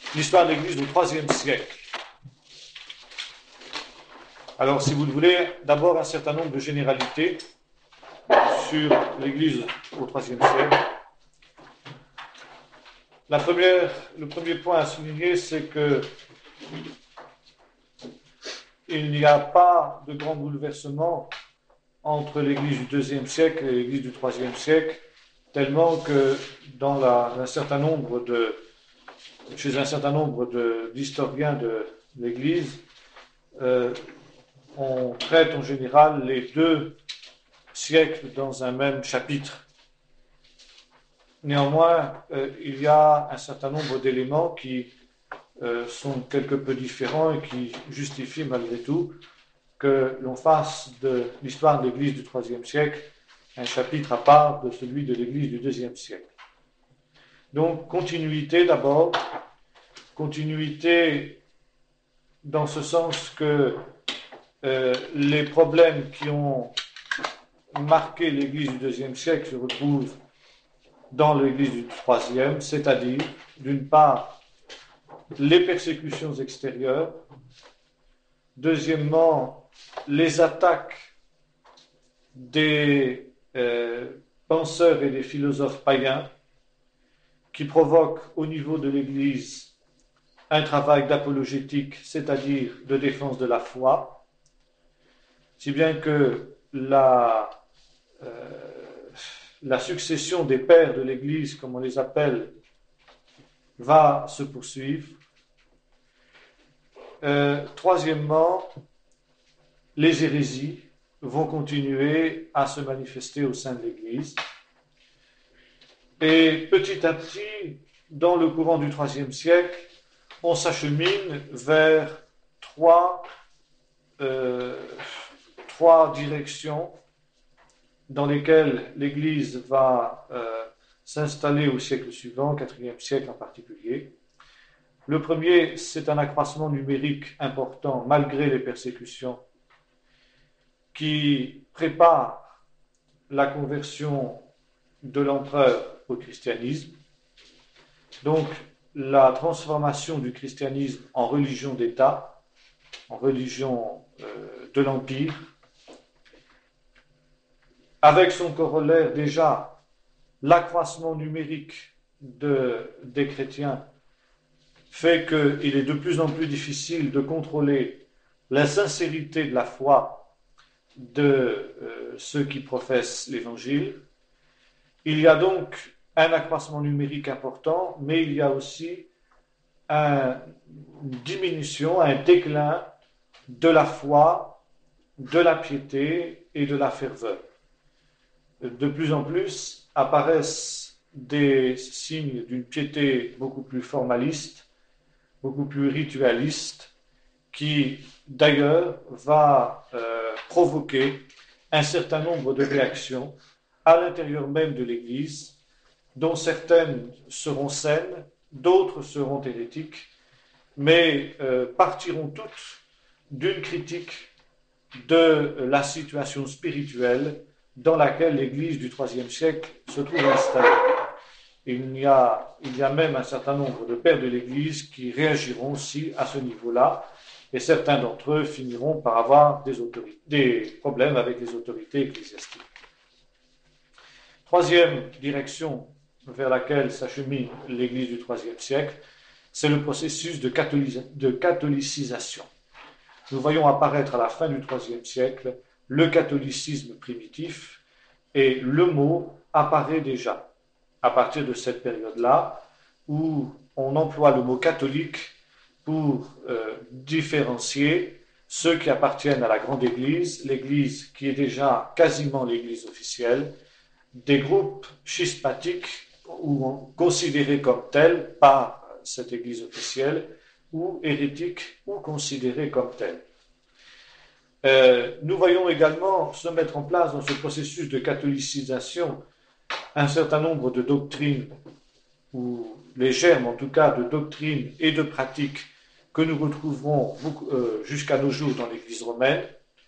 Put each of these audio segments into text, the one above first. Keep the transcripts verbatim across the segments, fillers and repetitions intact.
l'histoire de l'Église au troisième siècle. Alors, si vous le voulez, d'abord un certain nombre de généralités sur l'Église au troisième siècle. La première, le premier point à souligner, c'est que il n'y a pas de grand bouleversement entre l'Église du deuxième siècle et l'Église du troisième siècle, tellement que dans la, un certain nombre de, chez un certain nombre de, d'historiens de l'Église, euh, on traite en général les deux siècles dans un même chapitre. Néanmoins, euh, il y a un certain nombre d'éléments qui euh, sont quelque peu différents et qui justifient malgré tout que l'on fasse de l'histoire de l'Église du troisième siècle un chapitre à part de celui de l'Église du deuxième siècle. Donc, continuité d'abord, continuité dans ce sens que euh, les problèmes qui ont marqué l'Église du deuxième siècle se retrouvent dans l'Église du troisième, c'est-à-dire, d'une part, les persécutions extérieures, deuxièmement, les attaques des euh, penseurs et des philosophes païens qui provoquent au niveau de l'Église un travail d'apologétique, c'est-à-dire de défense de la foi, si bien que la, euh, la succession des pères de l'Église, comme on les appelle, va se poursuivre. Euh, troisièmement, les hérésies vont continuer à se manifester au sein de l'Église. Et petit à petit, dans le courant du troisième siècle, on s'achemine vers trois, euh, trois directions dans lesquelles l'Église va euh, s'installer au siècle suivant, quatrième siècle en particulier. Le premier, c'est un accroissement numérique important malgré les persécutions qui prépare la conversion de l'empereur au christianisme. Donc, la transformation du christianisme en religion d'État, en religion euh, de l'Empire, avec son corollaire déjà l'accroissement numérique de, des chrétiens, fait qu'il est de plus en plus difficile de contrôler la sincérité de la foi de euh, ceux qui professent l'Évangile. Il y a donc un accroissement numérique important, mais il y a aussi une diminution, un déclin de la foi, de la piété et de la ferveur. De plus en plus apparaissent des signes d'une piété beaucoup plus formaliste, beaucoup plus ritualiste, qui d'ailleurs va euh, provoquer un certain nombre de réactions à l'intérieur même de l'Église, dont certaines seront saines, d'autres seront hérétiques, mais euh, partiront toutes d'une critique de la situation spirituelle dans laquelle l'Église du troisième siècle se trouve installée. Il y a, il y a même un certain nombre de pères de l'Église qui réagiront aussi à ce niveau-là, et certains d'entre eux finiront par avoir des, autorités, des problèmes avec les autorités ecclésiastiques. Troisième direction vers laquelle s'achemine l'Église du troisième siècle, c'est le processus de, catholis- de catholicisation. Nous voyons apparaître à la fin du troisième siècle le catholicisme primitif, et le mot apparaît déjà à partir de cette période-là, où on emploie le mot catholique pour euh, différencier ceux qui appartiennent à la grande Église, l'Église qui est déjà quasiment l'Église officielle, des groupes schismatiques ou considérés comme tels par cette Église officielle, ou hérétiques ou considérés comme tels. Euh, nous voyons également se mettre en place dans ce processus de catholicisation un certain nombre de doctrines, ou les germes en tout cas de doctrines et de pratiques que nous retrouverons euh, jusqu'à nos jours dans l'Église romaine,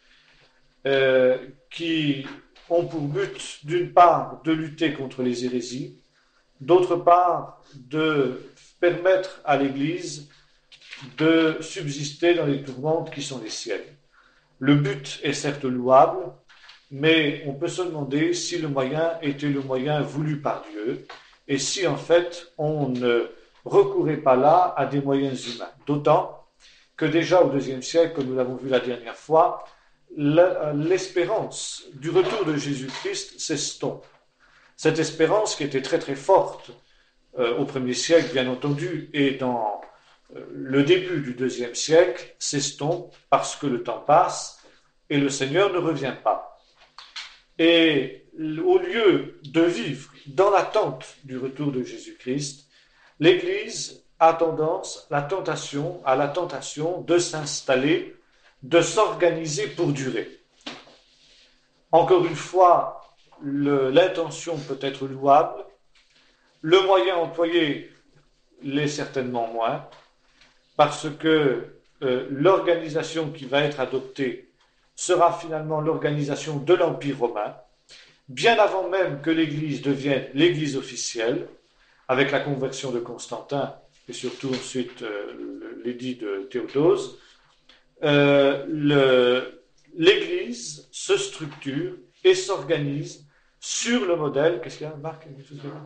euh, qui ont pour but, d'une part, de lutter contre les hérésies, d'autre part, de permettre à l'Église de subsister dans les tourmentes qui sont les siennes. Le but est certes louable, mais on peut se demander si le moyen était le moyen voulu par Dieu, et si en fait on ne recourait pas là à des moyens humains. D'autant que déjà au deuxième siècle, comme nous l'avons vu la dernière fois, l'espérance du retour de Jésus-Christ s'estompe. Cette espérance qui était très très forte euh, au premier siècle, bien entendu, et dans euh, le début du deuxième siècle, s'estompe parce que le temps passe et le Seigneur ne revient pas. Et au lieu de vivre dans l'attente du retour de Jésus-Christ, l'Église a tendance, la tentation, à la tentation de s'installer, de s'organiser pour durer. Encore une fois, le, l'intention peut être louable, le moyen employé l'est certainement moins, parce que euh, l'organisation qui va être adoptée sera finalement l'organisation de l'Empire romain, bien avant même que l'Église devienne l'Église officielle, avec la conversion de Constantin et surtout ensuite euh, l'édit de Théodose. Euh, le, l'Église se structure et s'organise sur le modèle, qu'est-ce qu'il y a, Marc, quelque chose de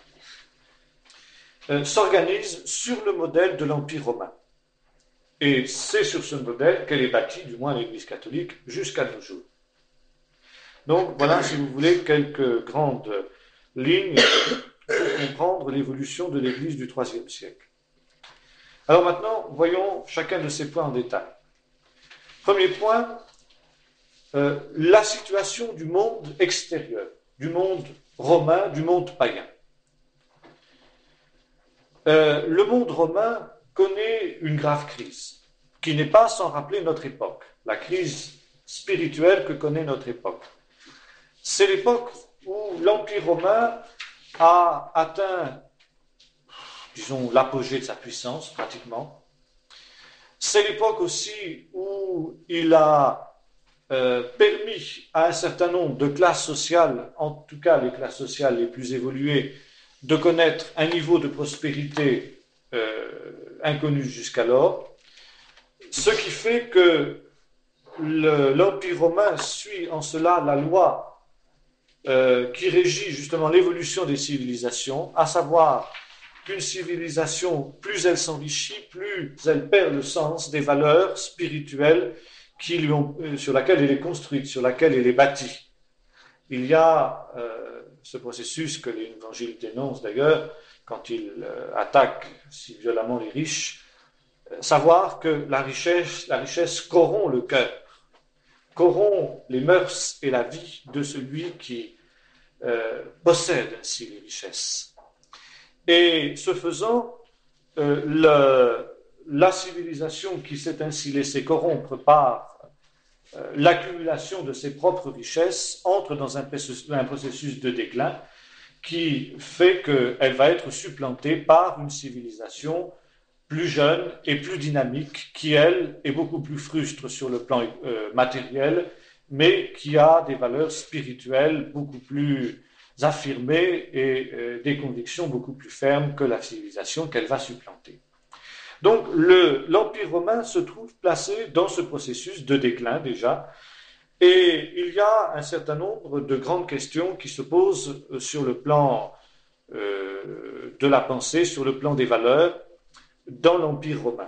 euh, s'organise sur le modèle de l'Empire romain. Et c'est sur ce modèle qu'elle est bâtie, du moins l'Église catholique, jusqu'à nos jours. Donc voilà, si vous voulez, quelques grandes lignes pour comprendre l'évolution de l'Église du troisième siècle. Alors maintenant, voyons chacun de ces points en détail. Premier point, euh, la situation du monde extérieur, du monde romain, du monde païen. Euh, le monde romain connaît une grave crise, qui n'est pas sans rappeler notre époque, la crise spirituelle que connaît notre époque. C'est l'époque où l'Empire romain a atteint, disons, l'apogée de sa puissance, pratiquement. C'est l'époque aussi où il a euh, permis à un certain nombre de classes sociales, en tout cas les classes sociales les plus évoluées, de connaître un niveau de prospérité euh, inconnu jusqu'alors, ce qui fait que le, l'Empire romain suit en cela la loi euh, qui régit justement l'évolution des civilisations, à savoir qu'une civilisation, plus elle s'enrichit, plus elle perd le sens des valeurs spirituelles qui lui ont, sur laquelle elle est construite, sur laquelle elle est bâtie. Il y a euh, ce processus que l'Évangile dénonce d'ailleurs, quand il euh, attaque si violemment les riches, euh, savoir que la richesse, la richesse corrompt le cœur, corrompt les mœurs et la vie de celui qui euh, possède ainsi les richesses. Et ce faisant, euh, le, la civilisation qui s'est ainsi laissée corrompre par euh, l'accumulation de ses propres richesses entre dans un processus, un processus de déclin qui fait qu'elle va être supplantée par une civilisation plus jeune et plus dynamique qui, elle, est beaucoup plus frustre sur le plan euh, matériel, mais qui a des valeurs spirituelles beaucoup plus affirmées et euh, des convictions beaucoup plus fermes que la civilisation qu'elle va supplanter. Donc le, l'Empire romain se trouve placé dans ce processus de déclin déjà, et il y a un certain nombre de grandes questions qui se posent sur le plan euh, de la pensée, sur le plan des valeurs, dans l'Empire romain.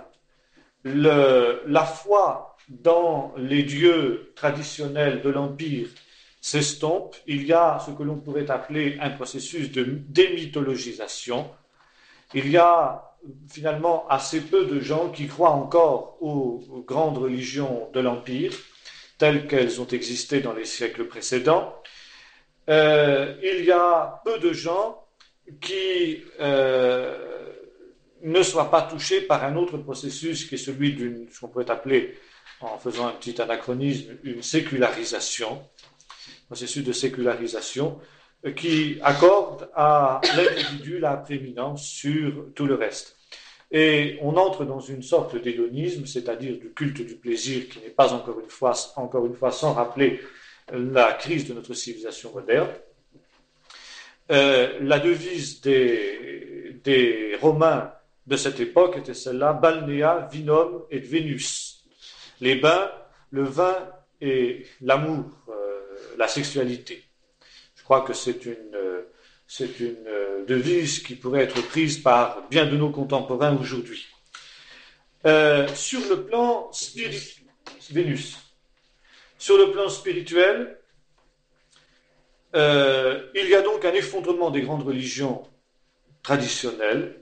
Le, la foi dans les dieux traditionnels de l'Empire s'estompe. Il y a ce que l'on pourrait appeler un processus de démythologisation. Il y a finalement assez peu de gens qui croient encore aux, aux grandes religions de l'Empire, telles qu'elles ont existé dans les siècles précédents. Euh, il y a peu de gens qui euh, ne soient pas touchés par un autre processus qui est celui d'une, ce qu'on pourrait appeler, en faisant un petit anachronisme, une sécularisation, processus de sécularisation, qui accorde à l'individu la prééminence sur tout le reste. Et on entre dans une sorte d'hédonisme, c'est-à-dire du culte du plaisir qui n'est pas encore une fois, encore une fois sans rappeler la crise de notre civilisation moderne. Euh, la devise des, des Romains de cette époque était celle-là, balnea, vinum et Vénus. Les bains, le vin et l'amour, euh, la sexualité. Je crois que c'est une, euh, c'est une euh, devise qui pourrait être prise par bien de nos contemporains aujourd'hui. Euh, sur le plan spirituel, Vénus. Sur le plan spirituel, euh, il y a donc un effondrement des grandes religions traditionnelles.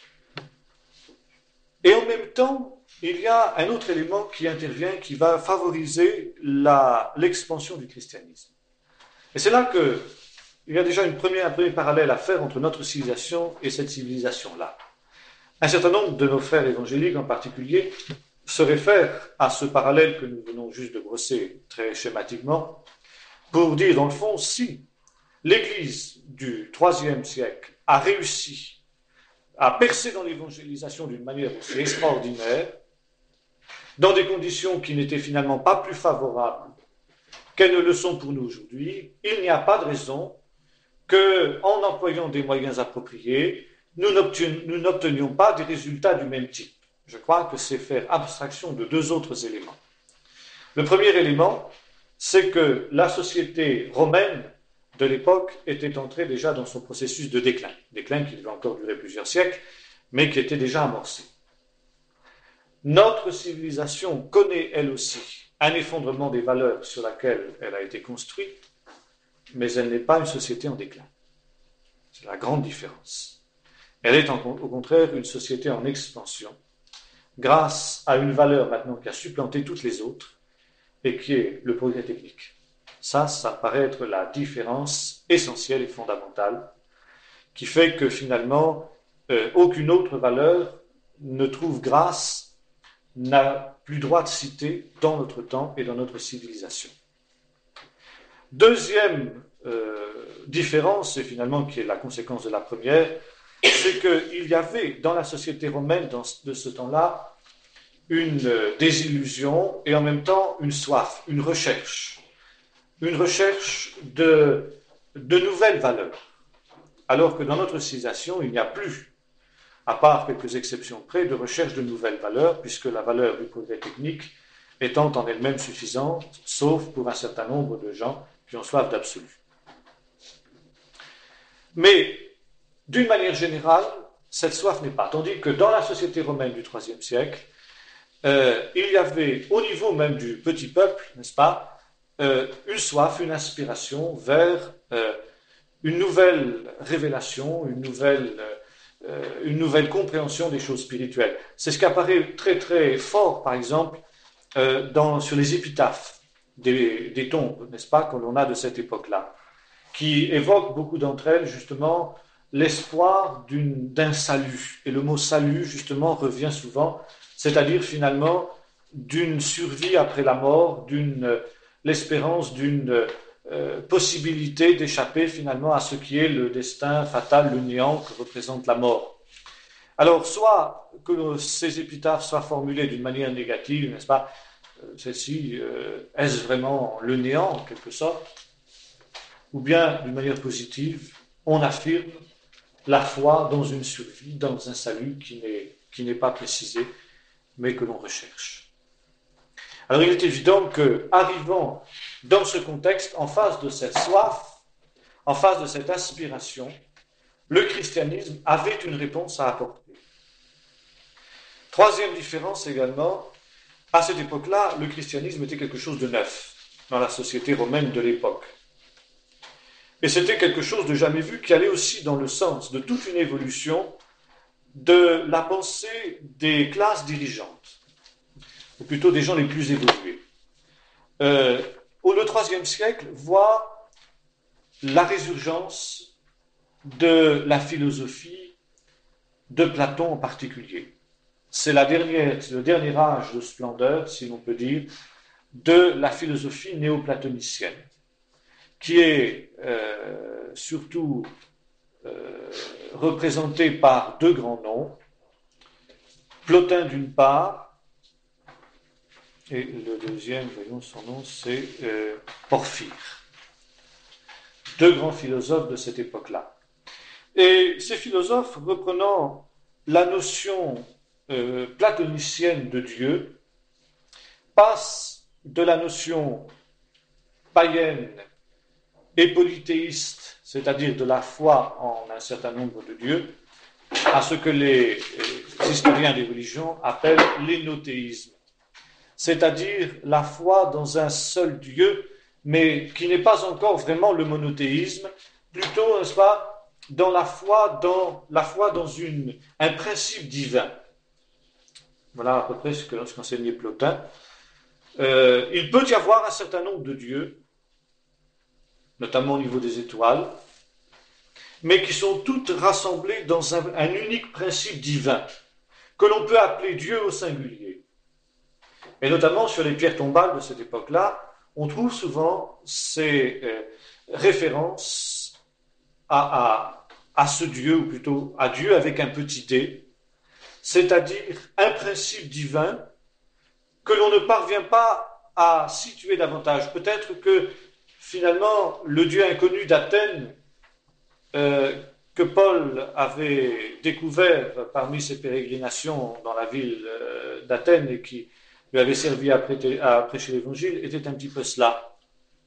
Et en même temps, il y a un autre élément qui intervient, qui va favoriser la, l'expansion du christianisme. Et c'est là qu'il y a déjà une première, un premier parallèle à faire entre notre civilisation et cette civilisation-là. Un certain nombre de nos frères évangéliques en particulier se réfèrent à ce parallèle que nous venons juste de brosser très schématiquement pour dire, dans le fond, si l'Église du troisième siècle a réussi à percer dans l'évangélisation d'une manière aussi extraordinaire, dans des conditions qui n'étaient finalement pas plus favorables qu'elles ne le sont pour nous aujourd'hui, il n'y a pas de raison qu'en employant des moyens appropriés, nous n'obtenions pas des résultats du même type. Je crois que c'est faire abstraction de deux autres éléments. Le premier élément, c'est que la société romaine de l'époque était entrée déjà dans son processus de déclin, déclin qui devait encore durer plusieurs siècles, mais qui était déjà amorcé. Notre civilisation connaît elle aussi un effondrement des valeurs sur lesquelles elle a été construite, mais elle n'est pas une société en déclin. C'est la grande différence. Elle est en, au contraire une société en expansion, grâce à une valeur maintenant qui a supplanté toutes les autres, et qui est le progrès technique. Ça, ça paraît être la différence essentielle et fondamentale, qui fait que finalement, euh, aucune autre valeur ne trouve grâce, n'a plus droit de citer dans notre temps et dans notre civilisation. Deuxième euh, différence, et finalement qui est la conséquence de la première, c'est qu'il y avait dans la société romaine dans, de ce temps-là une euh, désillusion et en même temps une soif, une recherche. Une recherche de, de nouvelles valeurs. Alors que dans notre civilisation, il n'y a plus, à part quelques exceptions près, de recherche de nouvelles valeurs, puisque la valeur du progrès technique étant en elle-même suffisante, sauf pour un certain nombre de gens qui ont soif d'absolu. Mais, d'une manière générale, cette soif n'est pas. Tandis que dans la société romaine du troisième siècle, euh, il y avait, au niveau même du petit peuple, n'est-ce pas, euh, une soif, une aspiration vers euh, une nouvelle révélation, une nouvelle, euh, une nouvelle compréhension des choses spirituelles. C'est ce qui apparaît très très fort, par exemple, euh, dans, sur les épitaphes des, des tombes, n'est-ce pas, que l'on a de cette époque-là, qui évoquent beaucoup d'entre elles, justement, l'espoir d'une, d'un salut. Et le mot salut, justement, revient souvent, c'est-à-dire finalement d'une survie après la mort, d'une, l'espérance d'une euh, possibilité d'échapper finalement à ce qui est le destin fatal, le néant que représente la mort. Alors, soit que ces épitaphes soient formulées d'une manière négative, n'est-ce pas, celle-ci, euh, est-ce vraiment le néant, en quelque sorte, ou bien, d'une manière positive, on affirme la foi dans une survie, dans un salut qui n'est, qui n'est pas précisé, mais que l'on recherche. Alors, il est évident que, arrivant dans ce contexte, en face de cette soif, en face de cette aspiration, le christianisme avait une réponse à apporter. Troisième différence également, à cette époque-là, le christianisme était quelque chose de neuf dans la société romaine de l'époque. Et c'était quelque chose de jamais vu qui allait aussi dans le sens de toute une évolution de la pensée des classes dirigeantes, ou plutôt des gens les plus évolués. Euh, le troisième siècle voit la résurgence de la philosophie de Platon en particulier. C'est, la dernière, c'est le dernier âge de splendeur, si l'on peut dire, de la philosophie néoplatonicienne, qui est euh, surtout euh, représentée par deux grands noms, Plotin d'une part, et le deuxième, voyons son nom, c'est euh, Porphyre. Deux grands philosophes de cette époque-là. Et ces philosophes, reprenant la notion euh, platonicienne de Dieu passe de la notion païenne et polythéiste, c'est-à-dire de la foi en un certain nombre de dieux, à ce que les euh, historiens des religions appellent l'énothéisme, c'est-à-dire la foi dans un seul Dieu, mais qui n'est pas encore vraiment le monothéisme, plutôt, n'est-ce pas, dans la foi dans, la foi dans une, un principe divin. Voilà à peu près ce que lorsqu'enseignait Plotin. Euh, il peut y avoir un certain nombre de dieux, notamment au niveau des étoiles, mais qui sont toutes rassemblées dans un, un unique principe divin, que l'on peut appeler Dieu au singulier. Et notamment sur les pierres tombales de cette époque-là, on trouve souvent ces euh, références à, à, à ce Dieu, ou plutôt à Dieu avec un petit d, c'est-à-dire un principe divin que l'on ne parvient pas à situer davantage. Peut-être que finalement le Dieu inconnu d'Athènes, euh, que Paul avait découvert parmi ses pérégrinations dans la ville euh, d'Athènes et qui lui avait servi à, prêter, à prêcher l'évangile, était un petit peu cela.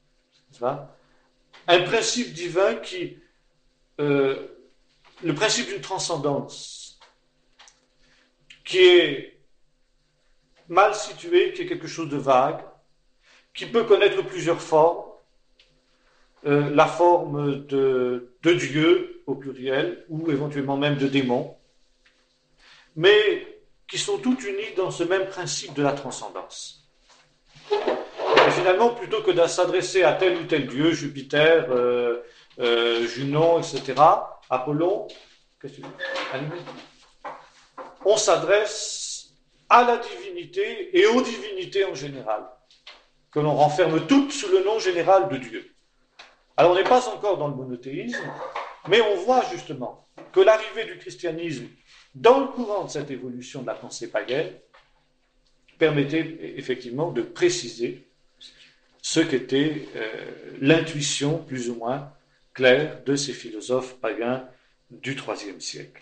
Un principe divin qui, euh, le principe d'une transcendance, qui est mal situé, qui est quelque chose de vague, qui peut connaître plusieurs formes, euh, la forme de, de Dieu au pluriel, ou éventuellement même de démons, mais qui sont toutes unies dans ce même principe de la transcendance. Et finalement, plutôt que de s'adresser à tel ou tel dieu, Jupiter, euh, euh, Junon, et cetera, Apollon, qu'est-ce que tu dis ? On s'adresse à la divinité et aux divinités en général, que l'on renferme toutes sous le nom général de Dieu. Alors on n'est pas encore dans le monothéisme, mais on voit justement que l'arrivée du christianisme dans le courant de cette évolution de la pensée païenne permettait effectivement de préciser ce qu'était euh, l'intuition plus ou moins claire de ces philosophes païens du troisième siècle.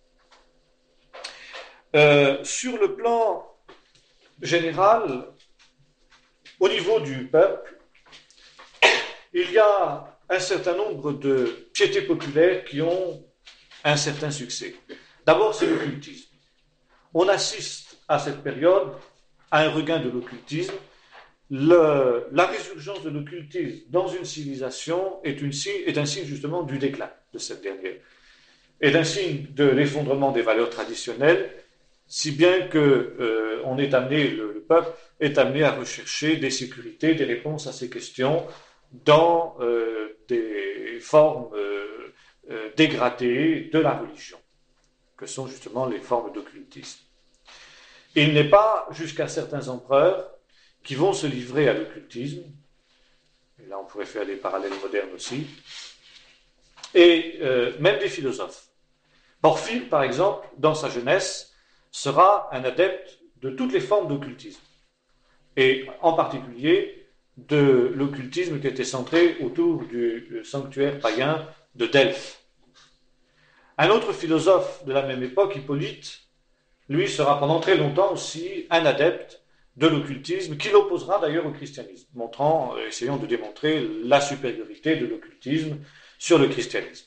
Euh, sur le plan général, au niveau du peuple, il y a un certain nombre de piétés populaires qui ont un certain succès. D'abord, c'est l'occultisme. On assiste à cette période à un regain de l'occultisme. Le, la résurgence de l'occultisme dans une civilisation est, une, est un signe justement du déclin de cette dernière, est un signe de l'effondrement des valeurs traditionnelles, si bien que euh, on est amené, le, le peuple est amené à rechercher des sécurités, des réponses à ces questions dans euh, des formes euh, euh, dégradées de la religion, que sont justement les formes d'occultisme. Il n'est pas jusqu'à certains empereurs qui vont se livrer à l'occultisme, et là on pourrait faire des parallèles modernes aussi, et euh, même des philosophes. Porphyre, par exemple, dans sa jeunesse, sera un adepte de toutes les formes d'occultisme, et en particulier de l'occultisme qui était centré autour du sanctuaire païen de Delphes. Un autre philosophe de la même époque, Hippolyte, lui sera pendant très longtemps aussi un adepte de l'occultisme, qui l'opposera d'ailleurs au christianisme, montrant, essayant de démontrer la supériorité de l'occultisme sur le christianisme.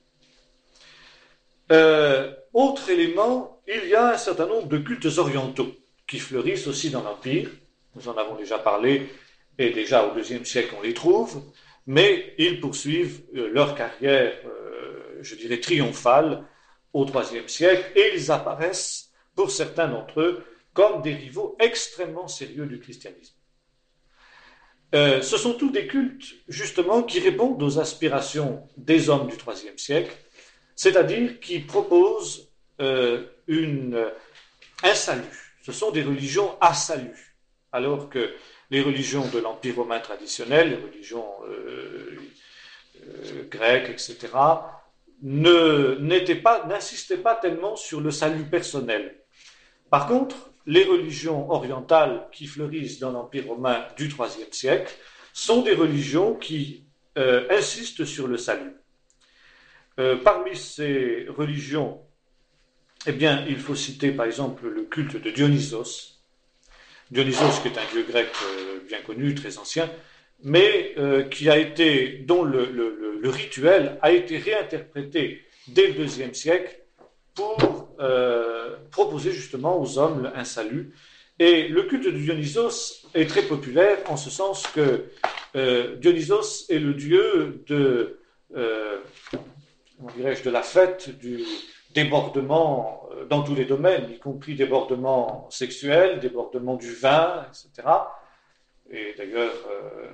Euh, autre élément, il y a un certain nombre de cultes orientaux qui fleurissent aussi dans l'Empire. Nous en avons déjà parlé, et déjà au deuxième siècle on les trouve, mais ils poursuivent euh, leur carrière, euh, je dirais, triomphale au troisième siècle, et ils apparaissent, pour certains d'entre eux, comme des rivaux extrêmement sérieux du christianisme. Euh, ce sont tous des cultes, justement, qui répondent aux aspirations des hommes du troisième siècle, c'est-à-dire qui proposent euh, une, un salut. Ce sont des religions à salut, alors que les religions de l'Empire romain traditionnel, les religions euh, euh, grecques, et cetera, ne, n'étaient pas, n'insistaient pas tellement sur le salut personnel. Par contre, les religions orientales qui fleurissent dans l'Empire romain du troisième siècle sont des religions qui euh, insistent sur le salut. Euh, parmi ces religions eh bien, il faut citer par exemple le culte de Dionysos. Dionysos, qui est un dieu grec euh, bien connu, très ancien, mais euh, qui a été, dont le, le, le rituel a été réinterprété dès le deuxième siècle pour euh, proposer justement aux hommes un salut. Et le culte de Dionysos est très populaire en ce sens que euh, Dionysos est le dieu de, euh, comment dirais-je, de la fête, du débordement dans tous les domaines, y compris débordement sexuel, débordement du vin, et cetera. Et d'ailleurs, euh,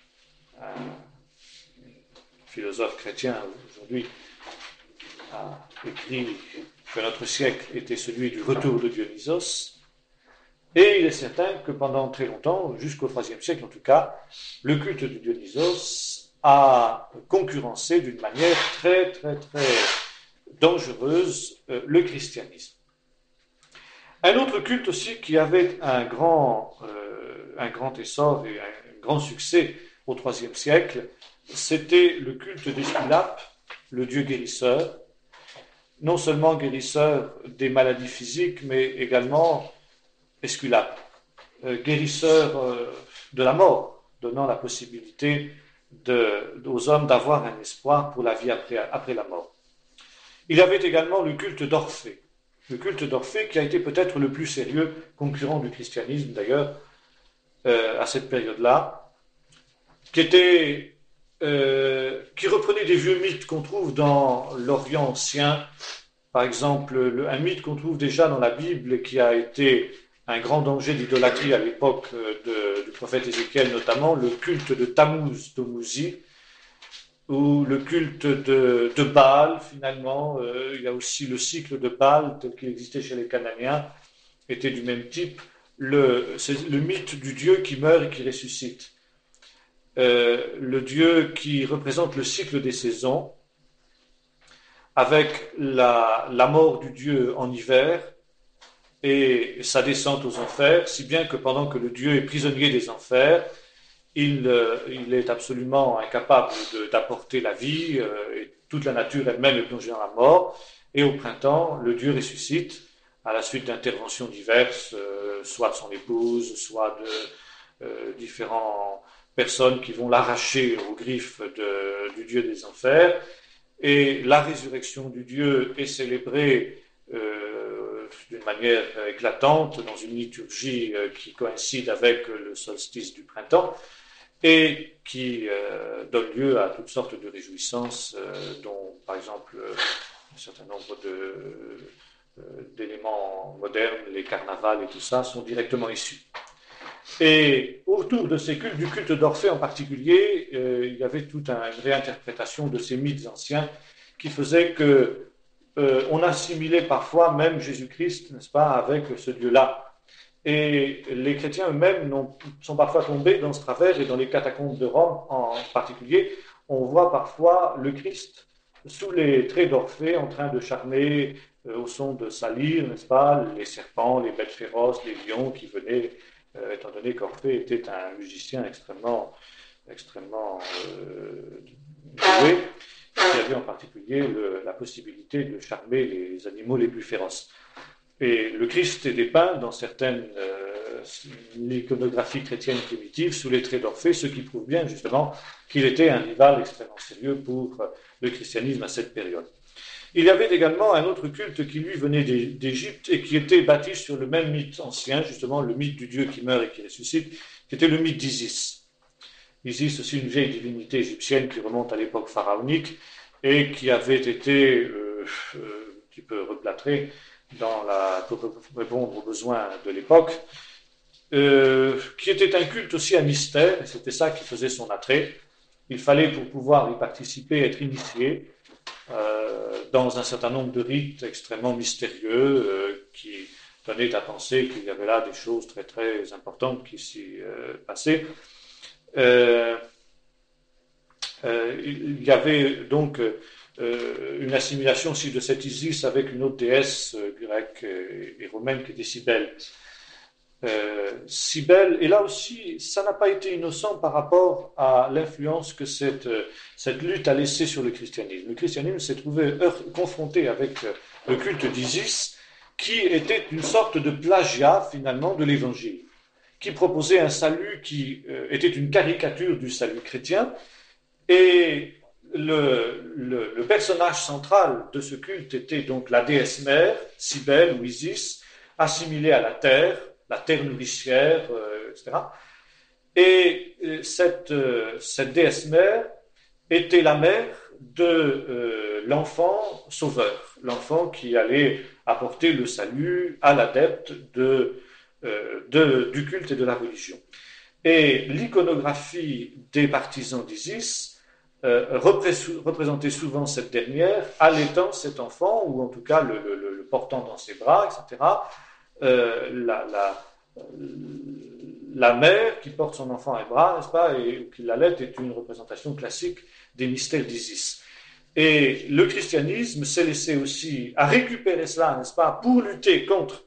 un philosophe chrétien aujourd'hui a écrit que notre siècle était celui du retour de Dionysos. Et il est certain que pendant très longtemps, jusqu'au troisième siècle en tout cas, le culte de Dionysos a concurrencé d'une manière très, très, très dangereuse euh, le christianisme. Un autre culte aussi qui avait un grand, euh, un grand essor et un grand succès au troisième siècle, c'était le culte d'Esculape, le dieu guérisseur, non seulement guérisseur des maladies physiques, mais également Esculape, euh, guérisseur euh, de la mort, donnant la possibilité de, aux hommes d'avoir un espoir pour la vie après, après la mort. Il y avait également le culte d'Orphée, le culte d'Orphée qui a été peut-être le plus sérieux, concurrent du christianisme d'ailleurs, euh, à cette période-là, qui était, euh, qui reprenait des vieux mythes qu'on trouve dans l'Orient ancien, par exemple le, un mythe qu'on trouve déjà dans la Bible et qui a été un grand danger d'idolâtrie à l'époque de, du prophète Ézéchiel notamment, le culte de Tammuz, Tomuzi, ou le culte de, de Baal, finalement. Euh, il y a aussi le cycle de Baal, tel qu'il existait chez les Cananéens, était du même type. Le, c'est le mythe du Dieu qui meurt et qui ressuscite. Euh, le Dieu qui représente le cycle des saisons, avec la, la mort du Dieu en hiver et sa descente aux enfers, si bien que pendant que le Dieu est prisonnier des enfers, Il, euh, il est absolument incapable de, d'apporter la vie, euh, et toute la nature elle-même est plongée dans la mort. Et au printemps, le Dieu ressuscite à la suite d'interventions diverses, euh, soit de son épouse, soit de euh, différentes personnes qui vont l'arracher aux griffes de, du Dieu des enfers. Et la résurrection du Dieu est célébrée euh, d'une manière éclatante dans une liturgie euh, qui coïncide avec le solstice du printemps, et qui euh, donne lieu à toutes sortes de réjouissances, euh, dont, par exemple, euh, un certain nombre de, euh, d'éléments modernes, les carnavals et tout ça, sont directement issus. Et autour de ces cultes, du culte d'Orphée en particulier, euh, il y avait toute un, une réinterprétation de ces mythes anciens qui faisait que euh, on assimilait parfois même Jésus-Christ, n'est-ce pas, avec ce Dieu-là. Et les chrétiens eux-mêmes sont parfois tombés dans ce travers, et dans les catacombes de Rome en particulier, on voit parfois le Christ sous les traits d'Orphée en train de charmer euh, au son de sa lyre, n'est-ce pas, les serpents, les bêtes féroces, les lions qui venaient, euh, étant donné qu'Orphée était un musicien extrêmement, extrêmement euh, doué, qui avait en particulier le, la possibilité de charmer les animaux les plus féroces. Et le Christ est dépeint dans certaines euh, iconographies chrétiennes primitives sous les traits d'Orphée, ce qui prouve bien justement qu'il était un rival extrêmement sérieux pour le christianisme à cette période. Il y avait également un autre culte qui lui venait d'Égypte et qui était bâti sur le même mythe ancien, justement le mythe du Dieu qui meurt et qui ressuscite, qui était le mythe d'Isis. Isis, aussi une vieille divinité égyptienne qui remonte à l'époque pharaonique et qui avait été euh, euh, un petit peu replâtrée dans la, pour répondre aux besoins de l'époque, euh, qui était un culte aussi à mystère, et c'était ça qui faisait son attrait. Il fallait, pour pouvoir y participer, être initié euh, dans un certain nombre de rites extrêmement mystérieux euh, qui donnaient à penser qu'il y avait là des choses très très importantes qui s'y euh, passaient. Euh, euh, il y avait donc Euh, une assimilation aussi de cette Isis avec une autre déesse euh, grecque et, et romaine qui était Cybèle. Euh, Cybèle, et là aussi, ça n'a pas été innocent par rapport à l'influence que cette, cette lutte a laissée sur le christianisme. Le christianisme s'est trouvé heurt, confronté avec le culte d'Isis, qui était une sorte de plagiat finalement de l'Évangile, qui proposait un salut qui euh, était une caricature du salut chrétien, et le, le, le personnage central de ce culte était donc la déesse mère, Cybèle ou Isis, assimilée à la terre, la terre nourricière, euh, et cetera. Et euh, cette, euh, cette déesse mère était la mère de euh, l'enfant sauveur, l'enfant qui allait apporter le salut à l'adepte de, euh, de, du culte et de la religion. Et l'iconographie des partisans d'Isis euh, représentait souvent cette dernière, allaitant cet enfant, ou en tout cas le, le, le portant dans ses bras, et cetera. Euh, la, la, la mère qui porte son enfant à les bras, n'est-ce pas, et qui l'allaite, est une représentation classique des mystères d'Isis. Et le christianisme s'est laissé aussi à récupérer cela, n'est-ce pas, pour lutter contre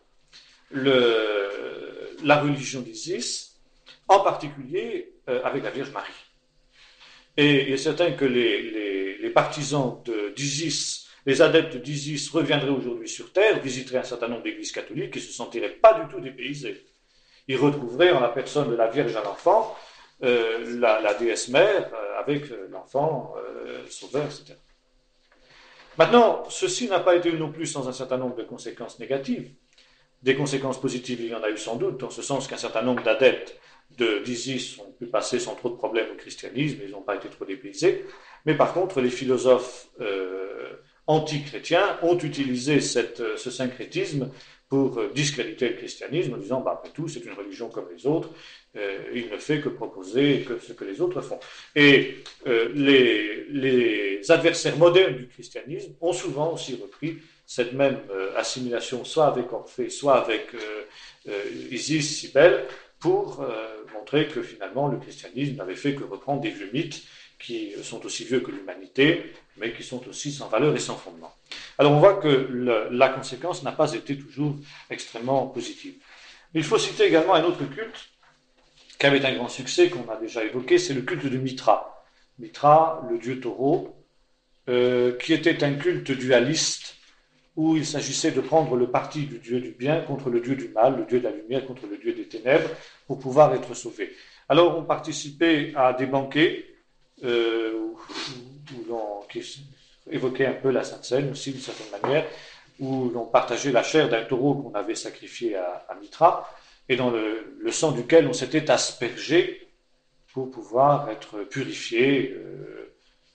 le, la religion d'Isis, en particulier euh, avec la Vierge Marie. Et il est certain que les, les, les partisans de, d'Isis, les adeptes d'Isis reviendraient aujourd'hui sur Terre, visiteraient un certain nombre d'églises catholiques et ne se sentiraient pas du tout dépaysés. Ils retrouveraient en la personne de la Vierge à l'enfant euh, la, la déesse mère euh, avec l'enfant euh, sauveur, et cetera. Maintenant, ceci n'a pas été non plus sans un certain nombre de conséquences négatives. Des conséquences positives, il y en a eu sans doute, dans ce sens qu'un certain nombre d'adeptes de, d'Isis ont pu passer sans trop de problèmes au christianisme, ils n'ont pas été trop dépaysés. Mais par contre, les philosophes euh, anti-chrétiens ont utilisé cette, ce syncrétisme pour discréditer le christianisme en disant, bah, après tout, c'est une religion comme les autres, euh, il ne fait que proposer que ce que les autres font. Et euh, les, les adversaires modernes du christianisme ont souvent aussi repris cette même euh, assimilation, soit avec Orphée, soit avec euh, euh, Isis, Cybèle, pour euh, montrer que finalement le christianisme n'avait fait que reprendre des vieux mythes qui sont aussi vieux que l'humanité, mais qui sont aussi sans valeur et sans fondement. Alors on voit que le, la conséquence n'a pas été toujours extrêmement positive. Il faut citer également un autre culte qui avait un grand succès, qu'on a déjà évoqué, c'est le culte de Mitra. Mitra, le dieu taureau, euh, qui était un culte dualiste, où il s'agissait de prendre le parti du dieu du bien contre le dieu du mal, le dieu de la lumière contre le dieu des ténèbres, pour pouvoir être sauvé. Alors on participait à des banquets, euh, où, où l'on, qui évoquait un peu la Sainte Seine aussi d'une certaine manière, où l'on partageait la chair d'un taureau qu'on avait sacrifié à, à Mitra, et dans le, le sang duquel on s'était aspergé pour pouvoir être purifié, euh,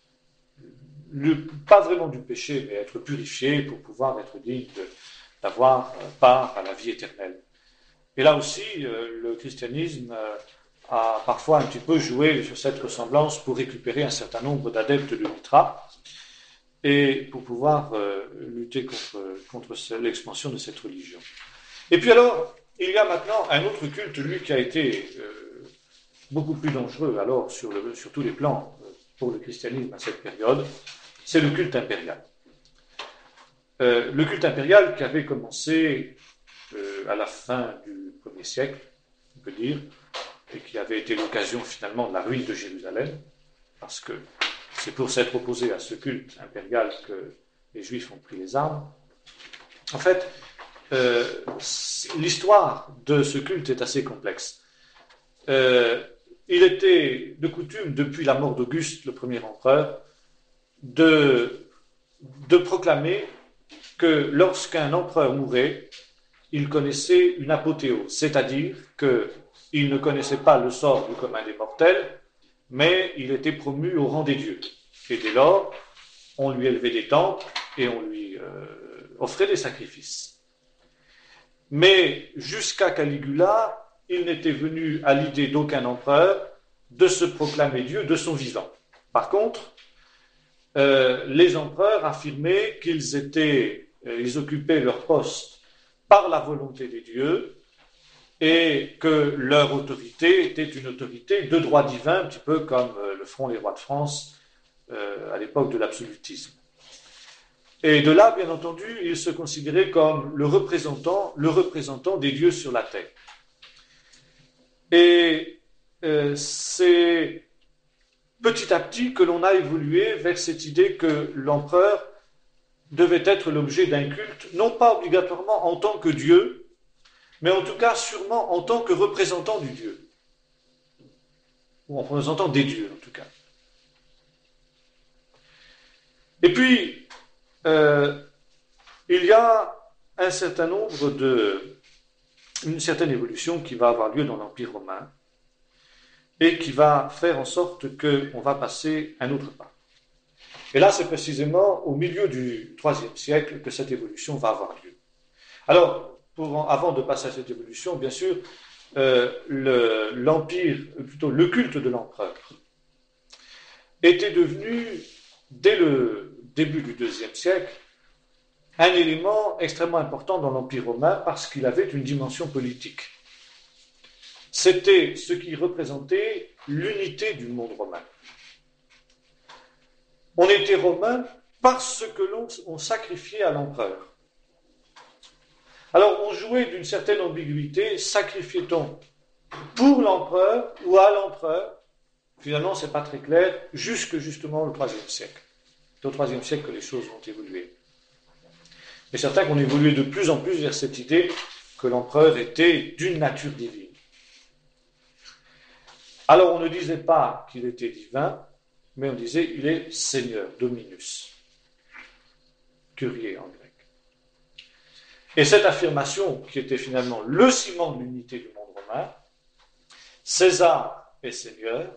le, pas vraiment du péché, mais être purifié pour pouvoir être digne de, d'avoir part à la vie éternelle. Et là aussi, euh, le christianisme euh, a parfois un petit peu joué sur cette ressemblance pour récupérer un certain nombre d'adeptes de Mitra et pour pouvoir euh, lutter contre, contre l'expansion de cette religion. Et puis alors, il y a maintenant un autre culte, lui, qui a été euh, beaucoup plus dangereux alors sur, le, sur tous les plans euh, pour le christianisme à cette période, c'est le culte impérial. Euh, le culte impérial qui avait commencé euh, à la fin du premier siècle, on peut dire, et qui avait été l'occasion finalement de la ruine de Jérusalem, parce que c'est pour s'être opposé à ce culte impérial que les Juifs ont pris les armes. En fait, euh, l'histoire de ce culte est assez complexe. Euh, il était de coutume, depuis la mort d'Auguste, le premier empereur, de, de proclamer que lorsqu'un empereur mourait, il connaissait une apothéose, c'est-à-dire qu'il ne connaissait pas le sort du commun des mortels, mais il était promu au rang des dieux. Et dès lors, on lui élevait des temples et on lui euh, offrait des sacrifices. Mais jusqu'à Caligula, il n'était venu à l'idée d'aucun empereur de se proclamer Dieu de son vivant. Par contre, euh, les empereurs affirmaient qu'ils étaient, euh, ils occupaient leur poste par la volonté des dieux et que leur autorité était une autorité de droit divin, un petit peu comme euh, le feront les rois de France euh, à l'époque de l'absolutisme. Et de là, bien entendu, ils se considéraient comme le représentant, le représentant des dieux sur la terre. Et euh, c'est petit à petit que l'on a évolué vers cette idée que l'empereur devait être l'objet d'un culte, non pas obligatoirement en tant que Dieu, mais en tout cas sûrement en tant que représentant du Dieu, ou en représentant des dieux en tout cas. Et puis, euh, il y a un certain nombre de... une certaine évolution qui va avoir lieu dans l'Empire romain et qui va faire en sorte qu'on va passer un autre pas. Et là, c'est précisément au milieu du troisième siècle que cette évolution va avoir lieu. Alors, pour, avant de passer à cette évolution, bien sûr, euh, le, l'empire, plutôt le culte de l'empereur, était devenu, dès le début du deuxième siècle, un élément extrêmement important dans l'Empire romain parce qu'il avait une dimension politique. C'était ce qui représentait l'unité du monde romain. On était romain parce que l'on on sacrifiait à l'empereur. Alors on jouait d'une certaine ambiguïté, sacrifiait-on pour l'empereur ou à l'empereur? Finalement, ce n'est pas très clair, jusque justement le troisième siècle. C'est au troisième siècle que les choses vont évoluer. Mais c'est certain qu'on évoluait de plus en plus vers cette idée que l'empereur était d'une nature divine. Alors on ne disait pas qu'il était divin, mais on disait il est Seigneur, Dominus, Kyrie en grec. Et cette affirmation, qui était finalement le ciment de l'unité du monde romain, César est Seigneur,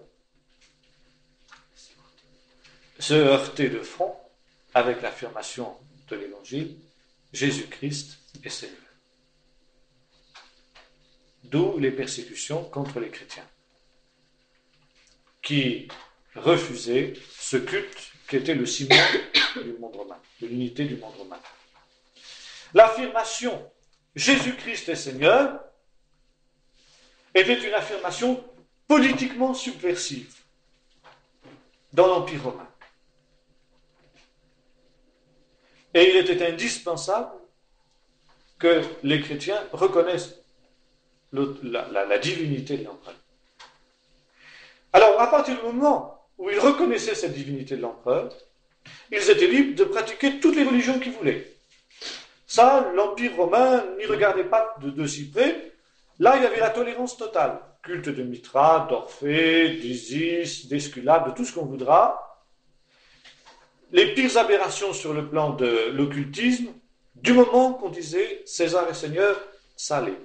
se heurtait de front avec l'affirmation de l'Évangile, Jésus-Christ est Seigneur. D'où les persécutions contre les chrétiens, qui refusaient ce culte qui était le ciment du monde romain, de l'unité du monde romain. L'affirmation Jésus-Christ est Seigneur était une affirmation politiquement subversive dans l'Empire romain. Et il était indispensable que les chrétiens reconnaissent le, la, la, la divinité de l'empereur. Alors, à partir du moment où ils reconnaissaient cette divinité de l'empereur, ils étaient libres de pratiquer toutes les religions qu'ils voulaient. Ça, l'Empire romain n'y regardait pas de, de si près. Là, il y avait la tolérance totale. Culte de Mithra, d'Orphée, d'Isis, d'Esculape, de tout ce qu'on voudra. Les pires aberrations sur le plan de l'occultisme, du moment qu'on disait César est Seigneur, ça allait.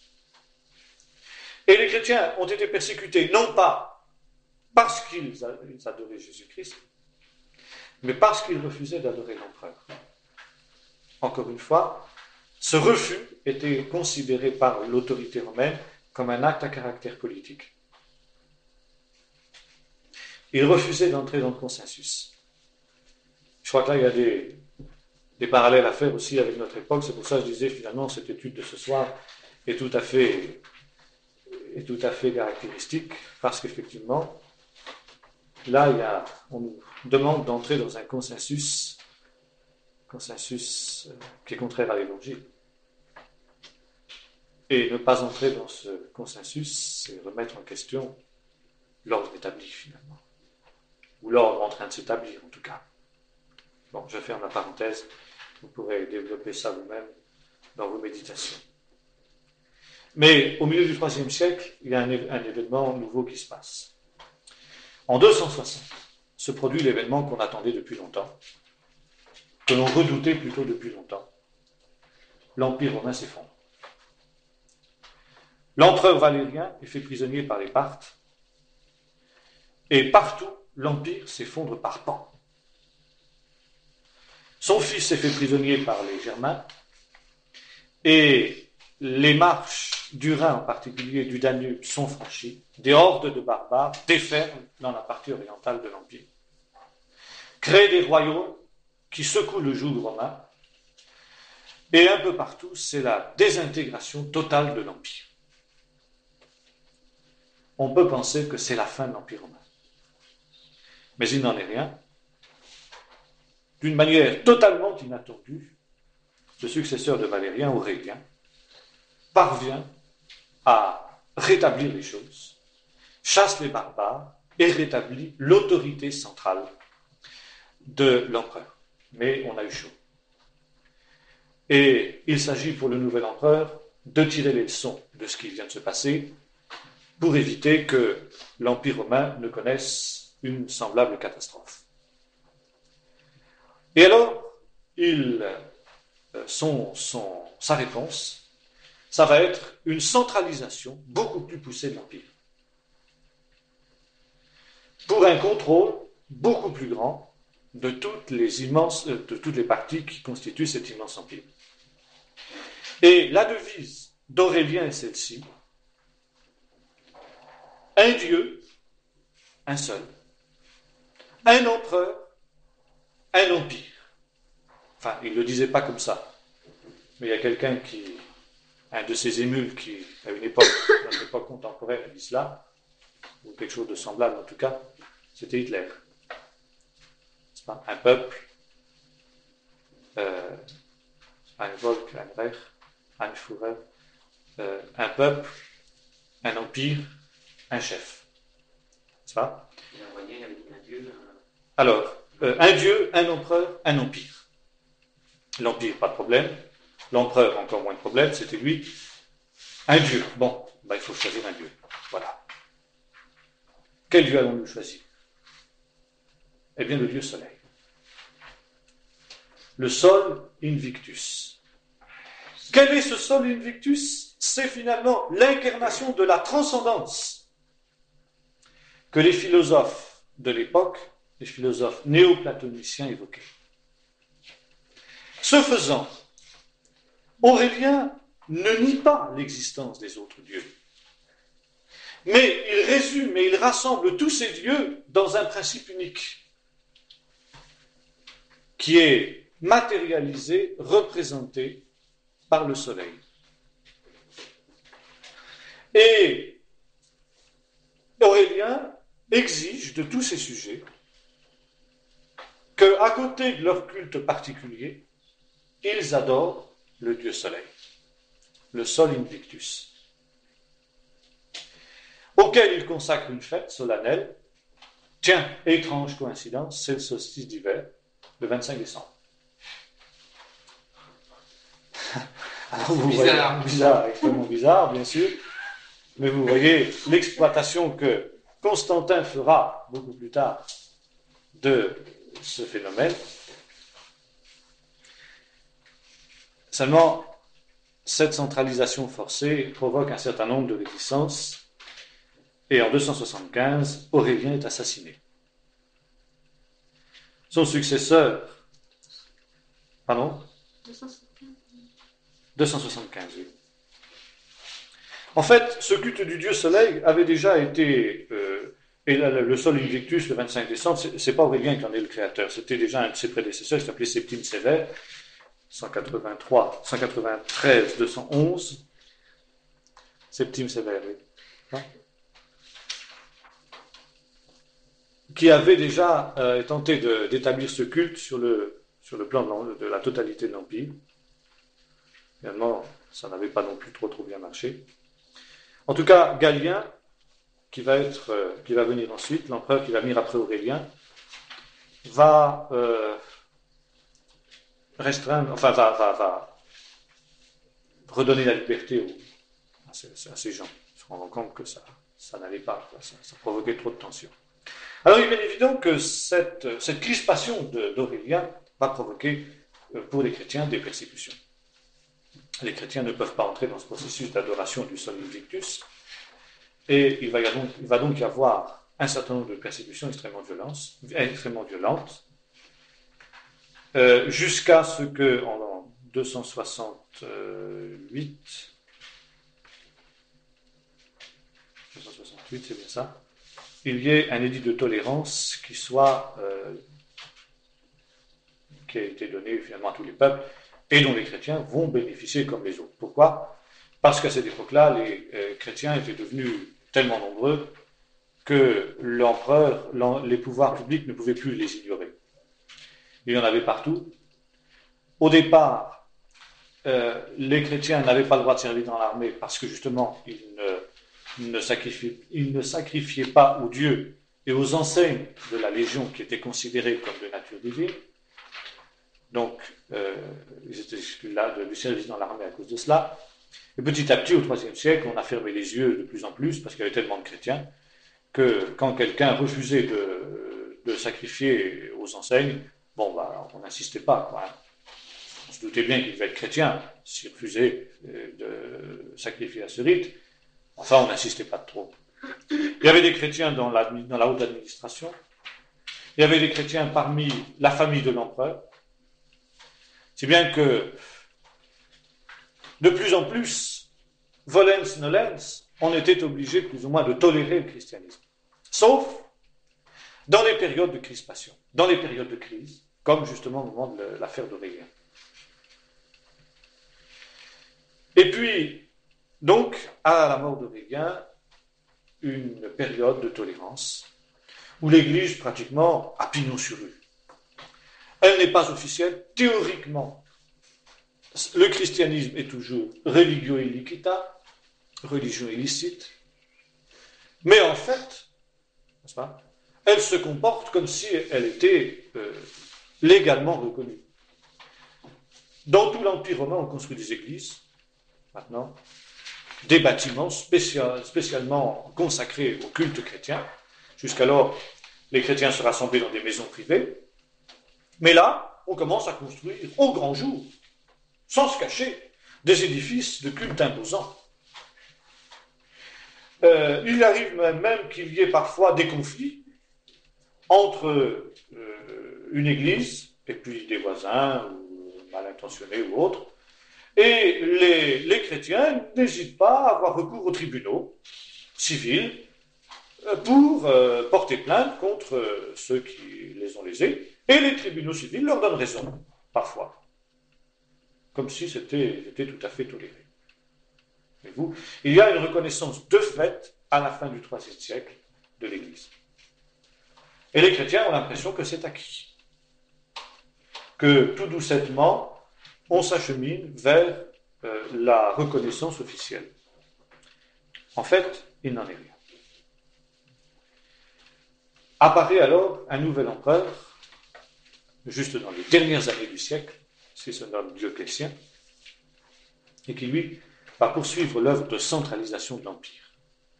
Et les chrétiens ont été persécutés, non pas parce qu'ils adoraient Jésus-Christ, mais parce qu'ils refusaient d'adorer l'empereur. Encore une fois, ce refus était considéré par l'autorité romaine comme un acte à caractère politique. Ils refusaient d'entrer dans le consensus. Je crois que là, il y a des, des parallèles à faire aussi avec notre époque. C'est pour ça que je disais, finalement, cette étude de ce soir est tout à fait, est tout à fait caractéristique, parce qu'effectivement, là, il y a, on nous demande d'entrer dans un consensus, consensus qui est contraire à l'Évangile. Et ne pas entrer dans ce consensus, c'est remettre en question l'ordre établi, finalement. Ou l'ordre en train de s'établir, en tout cas. Bon, je ferme la parenthèse, vous pourrez développer ça vous-même dans vos méditations. Mais au milieu du troisième siècle, il y a un, un événement nouveau qui se passe. En deux cent soixante, se produit l'événement qu'on attendait depuis longtemps, que l'on redoutait plutôt depuis longtemps. L'Empire romain s'effondre. L'empereur Valérien est fait prisonnier par les Parthes, et partout, l'Empire s'effondre par pans. Son fils est fait prisonnier par les Germains, et les marches du Rhin, en particulier du Danube, sont franchies. Des hordes de barbares déferlent dans la partie orientale de l'Empire, créent des royaumes qui secouent le joug romain, et un peu partout, c'est la désintégration totale de l'Empire. On peut penser que c'est la fin de l'Empire romain. Mais il n'en est rien. D'une manière totalement inattendue, le successeur de Valérien, Aurélien, parvient à rétablir les choses, chasse les barbares et rétablit l'autorité centrale de l'empereur. Mais on a eu chaud. Et il s'agit pour le nouvel empereur de tirer les leçons de ce qui vient de se passer pour éviter que l'Empire romain ne connaisse une semblable catastrophe. Et alors, il, son, son, sa réponse, ça va être une centralisation beaucoup plus poussée de l'Empire, pour un contrôle beaucoup plus grand de toutes les immenses, de toutes les parties qui constituent cet immense empire. Et la devise d'Aurélien est celle-ci: un Dieu, un seul, un empereur, un empire. Enfin, il ne le disait pas comme ça, mais il y a quelqu'un qui, un de ces émules qui, à une époque, dans une époque contemporaine, a dit cela, ou quelque chose de semblable en tout cas, c'était Hitler. C'est pas un peuple, euh, un Volk, un Reich, un Führer, euh, un peuple, un empire, un chef. C'est pas? Il a envoyé avec un dieu. Un... Alors, euh, un dieu, un empereur, un empire. L'empire, pas de problème. L'empereur, encore moins de problème, c'était lui. Un dieu. Bon, bah, il faut choisir un dieu. Voilà. Quel dieu allons-nous choisir? Eh bien, le dieu soleil. Le sol invictus. Quel est ce sol invictus? C'est finalement l'incarnation de la transcendance que les philosophes de l'époque, les philosophes néoplatoniciens évoquaient. Ce faisant, Aurélien ne nie pas l'existence des autres dieux, mais il résume et il rassemble tous ces dieux dans un principe unique, qui est matérialisé, représenté par le soleil. Et Aurélien exige de tous ces sujets qu'à côté de leur culte particulier, ils adorent le dieu soleil, le sol invictus, auquel ils consacrent une fête solennelle. Tiens, étrange coïncidence, c'est le solstice d'hiver, le vingt-cinq décembre. Alors vous bizarre. voyez, bizarre, extrêmement bizarre, bien sûr, mais vous voyez l'exploitation que Constantin fera beaucoup plus tard de ce phénomène. Seulement, cette centralisation forcée provoque un certain nombre de réticences, et en deux cent soixante-quinze, Aurélien est assassiné. Son successeur, pardon deux cent soixante-quinze. deux cent soixante-quinze, oui. En fait, ce culte du dieu soleil avait déjà été, euh, et la, le sol invictus le vingt-cinq décembre, c'est, c'est pas Aurélien qui en est le créateur, c'était déjà un de ses prédécesseurs, qui s'appelait Septime Sévère, cent quatre-vingt-trois, cent quatre-vingt-treize, deux cent onze, Septime Sévère, oui. Hein? Qui avait déjà euh, tenté de, d'établir ce culte sur le, sur le plan de, de la totalité de l'Empire. Finalement, ça n'avait pas non plus trop trop bien marché. En tout cas, Galien, qui va être, euh, qui va venir ensuite, l'empereur qui va venir après Aurélien, va euh, restreindre, enfin va, va, va redonner la liberté aux, à, ces, à ces gens, se rendant compte que ça, ça n'allait pas, ça, ça provoquait trop de tension. Alors il est bien évident que cette, cette crispation de, d'Aurélien va provoquer euh, pour les chrétiens des persécutions. Les chrétiens ne peuvent pas entrer dans ce processus d'adoration du sol invictus, et il va, y donc, il va donc y avoir un certain nombre de persécutions extrêmement violentes, extrêmement violentes euh, jusqu'à ce que, en deux cent soixante-huit, deux cent soixante-huit, c'est bien ça, il y ait un édit de tolérance qui soit, euh, qui a été donné finalement à tous les peuples, et dont les chrétiens vont bénéficier comme les autres. Pourquoi? Parce qu'à cette époque-là, les euh, chrétiens étaient devenus tellement nombreux que l'empereur, l'en, les pouvoirs publics ne pouvaient plus les ignorer. Il y en avait partout. Au départ, euh, les chrétiens n'avaient pas le droit de servir dans l'armée parce que justement, ils ne, ne sacrifiaient, ils ne sacrifiaient pas aux dieux et aux enseignes de la Légion qui étaient considérées comme de nature divine. Donc, euh, ils étaient exclus là de, du service dans l'armée à cause de cela. Et petit à petit, au troisième siècle, on a fermé les yeux de plus en plus, parce qu'il y avait tellement de chrétiens, que quand quelqu'un refusait de, de sacrifier aux enseignes, bon, bah, on n'insistait pas, quoi. On se doutait bien qu'il devait être chrétien s'il refusait de sacrifier à ce rite. Enfin, on n'insistait pas trop. Il y avait des chrétiens dans la, dans la haute administration. Il y avait des chrétiens parmi la famille de l'empereur. Si bien que, de plus en plus, volens nolens, on était obligé plus ou moins de tolérer le christianisme. Sauf dans les périodes de crispation, dans les périodes de crise, comme justement au moment de l'affaire d'Aurélien. Et puis, donc, à la mort d'Aurélien, une période de tolérance, où l'Église, pratiquement, a pignon sur rue. Elle n'est pas officielle, théoriquement. Le christianisme est toujours religio illicita, religion illicite, mais en fait, n'est-ce pas, elle se comporte comme si elle était euh, légalement reconnue. Dans tout l'Empire romain, on construit des églises, maintenant, des bâtiments spécial, spécialement consacrés au culte chrétien. Jusqu'alors, les chrétiens se rassemblaient dans des maisons privées. Mais là, on commence à construire au grand jour, sans se cacher, des édifices de culte imposants. Euh, il arrive même qu'il y ait parfois des conflits entre euh, une église et puis des voisins, ou mal intentionnés ou autres. Et les, les chrétiens n'hésitent pas à avoir recours aux tribunaux civils pour euh, porter plainte contre euh, ceux qui les ont lésés. Et les tribunaux civils leur donnent raison, parfois. Comme si c'était, c'était tout à fait toléré. Voyez-vous, il y a une reconnaissance de fait à la fin du troisième siècle de l'Église. Et les chrétiens ont l'impression que c'est acquis. Que tout doucettement, on s'achemine vers euh, la reconnaissance officielle. En fait, il n'en est rien. Apparaît alors un nouvel empereur, juste dans les dernières années du siècle, c'est ce nomme Dioclétien, et qui, lui, va poursuivre l'œuvre de centralisation de l'Empire.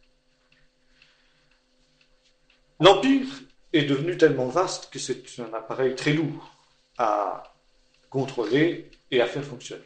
L'Empire est devenu tellement vaste que c'est un appareil très lourd à contrôler et à faire fonctionner.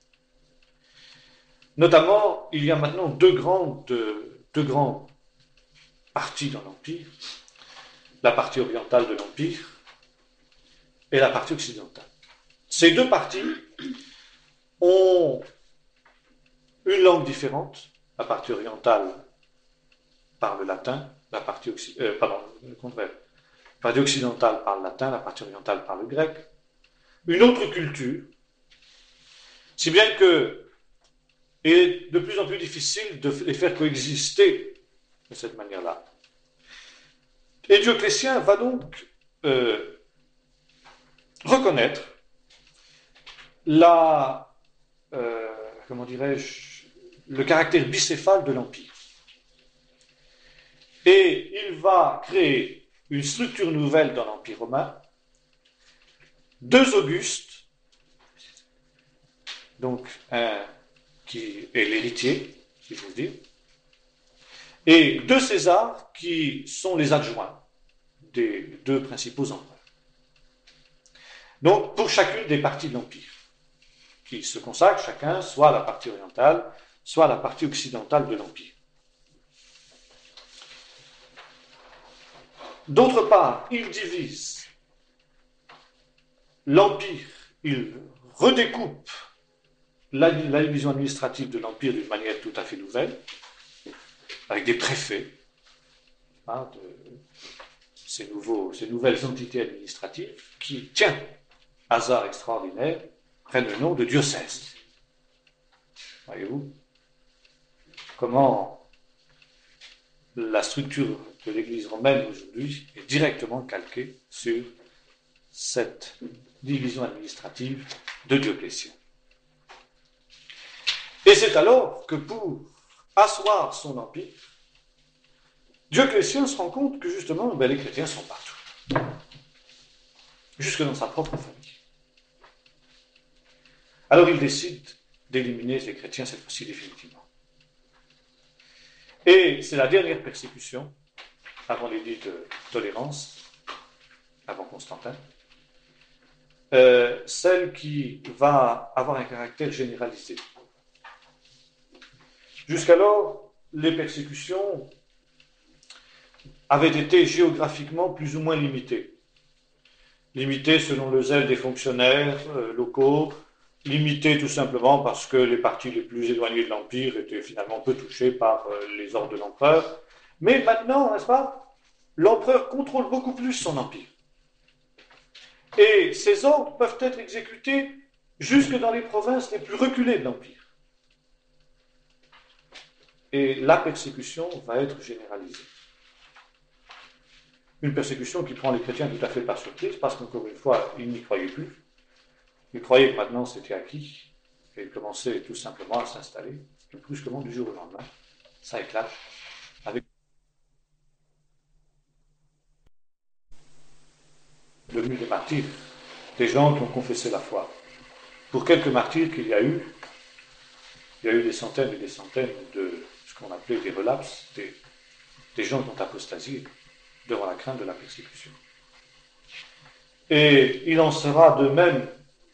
Notamment, il y a maintenant deux grandes, deux grandes parties dans l'Empire, la partie orientale de l'Empire et la partie occidentale. Ces deux parties ont une langue différente. La partie orientale parle le latin, la partie, occ- euh, pardon, le contraire. La partie occidentale parle latin, la partie orientale parle grec. Une autre culture, si bien que il est de plus en plus difficile de les faire coexister de cette manière-là. Et Dioclétien va donc euh, reconnaître la, euh, comment dirais-je, le caractère bicéphale de l'Empire. Et il va créer une structure nouvelle dans l'Empire romain, deux Augustes, donc un qui est l'héritier, si je veux dire, et deux Césars qui sont les adjoints des deux principaux empereurs. Donc, pour chacune des parties de l'Empire, qui se consacrent chacun soit à la partie orientale, soit à la partie occidentale de l'Empire. D'autre part, il divise l'Empire, il redécoupe la, la division administrative de l'Empire d'une manière tout à fait nouvelle, avec des préfets, hein, de, ces, nouveaux, ces nouvelles entités administratives qui, tiens, hasard extraordinaire, prennent le nom de diocèse. Voyez-vous comment la structure de l'Église romaine aujourd'hui est directement calquée sur cette division administrative de Dioclétien. Et c'est alors que pour asseoir son empire, Dioclétien se rend compte que justement ben, les chrétiens sont partout, jusque dans sa propre famille. Alors il décide d'éliminer les chrétiens cette fois-ci définitivement. Et c'est la dernière persécution, avant l'édit de tolérance, avant Constantin, euh, celle qui va avoir un caractère généralisé. Jusqu'alors, les persécutions avaient été géographiquement plus ou moins limitées. Limitées selon le zèle des fonctionnaires euh, locaux, limitées tout simplement parce que les parties les plus éloignées de l'Empire étaient finalement peu touchées par euh, les ordres de l'empereur. Mais maintenant, n'est-ce pas, l'empereur contrôle beaucoup plus son empire. Et ces ordres peuvent être exécutés jusque dans les provinces les plus reculées de l'empire. Et la persécution va être généralisée. Une persécution qui prend les chrétiens tout à fait par surprise, parce qu'encore une fois, ils n'y croyaient plus. Ils croyaient que maintenant c'était acquis, et ils commençaient tout simplement à s'installer. Et brusquement, du jour au lendemain, ça éclate avec devenus des martyrs, des gens qui ont confessé la foi. Pour quelques martyrs qu'il y a eu, il y a eu des centaines et des centaines de ce qu'on appelait des relapses, des, des gens qui ont apostasié devant la crainte de la persécution. Et il en sera de même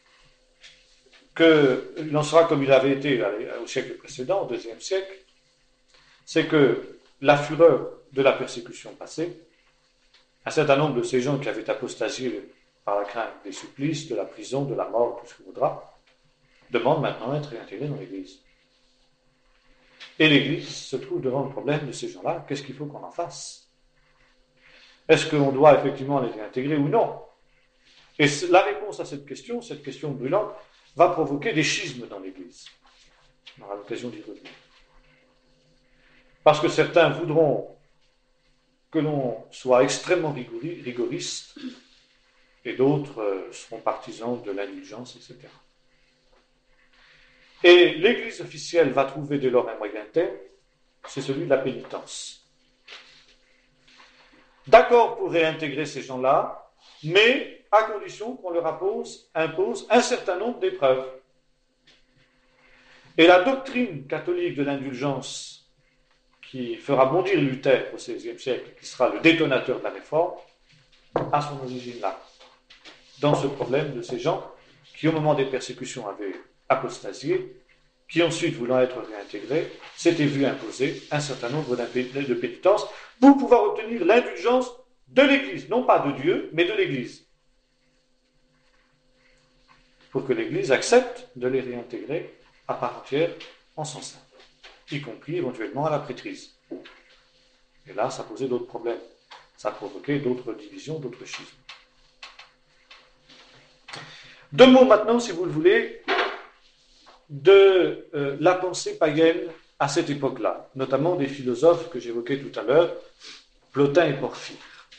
que, il en sera comme il avait été au siècle précédent, au deuxième siècle, c'est que la fureur de la persécution passée, un certain nombre de ces gens qui avaient apostasié par la crainte des supplices, de la prison, de la mort, tout ce qu'on voudra, demandent maintenant d'être réintégrés dans l'Église. Et l'Église se trouve devant le problème de ces gens-là. Qu'est-ce qu'il faut qu'on en fasse? Est-ce qu'on doit effectivement les réintégrer ou non? Et la réponse à cette question, cette question brûlante, va provoquer des schismes dans l'Église. On aura l'occasion d'y revenir. Parce que certains voudront que l'on soit extrêmement rigoriste, et d'autres euh, seront partisans de l'indulgence, et cetera. Et l'Église officielle va trouver dès lors un moyen terme, c'est celui de la pénitence. D'accord pour réintégrer ces gens-là, mais à condition qu'on leur impose, impose un certain nombre d'épreuves. Et la doctrine catholique de l'indulgence, qui fera bondir Luther au seizième siècle, qui sera le détonateur de la réforme, a son origine là, dans ce problème de ces gens qui, au moment des persécutions, avaient apostasié, qui ensuite, voulant être réintégrés, s'étaient vus imposer un certain nombre de pénitences pour pouvoir obtenir l'indulgence de l'Église, non pas de Dieu, mais de l'Église. Pour que l'Église accepte de les réintégrer à part entière en son sein, y compris éventuellement à la prêtrise. Et là, ça posait d'autres problèmes. Ça provoquait d'autres divisions, d'autres schismes. Deux mots maintenant, si vous le voulez, de euh, la pensée païenne à cette époque-là, notamment des philosophes que j'évoquais tout à l'heure, Plotin et Porphyre.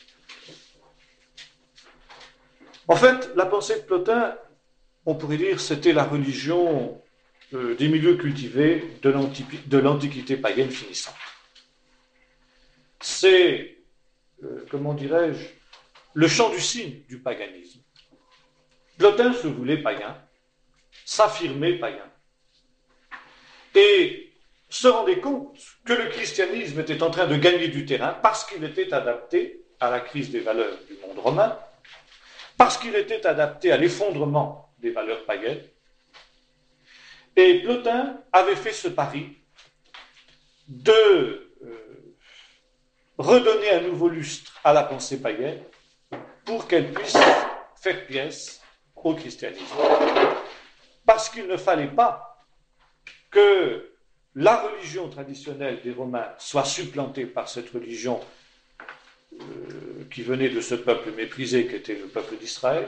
En fait, la pensée de Plotin, on pourrait dire, c'était la religion euh, des milieux cultivés de, l'antiqui- de l'Antiquité païenne finissante. C'est, euh, comment dirais-je, le chant du cygne du paganisme. Plotin se voulait païen, s'affirmait païen, et se rendait compte que le christianisme était en train de gagner du terrain parce qu'il était adapté à la crise des valeurs du monde romain, parce qu'il était adapté à l'effondrement des valeurs païennes. Et Plotin avait fait ce pari de euh, redonner un nouveau lustre à la pensée païenne pour qu'elle puisse faire pièce au christianisme. Parce qu'il ne fallait pas que la religion traditionnelle des Romains soit supplantée par cette religion euh, qui venait de ce peuple méprisé qu'était le peuple d'Israël,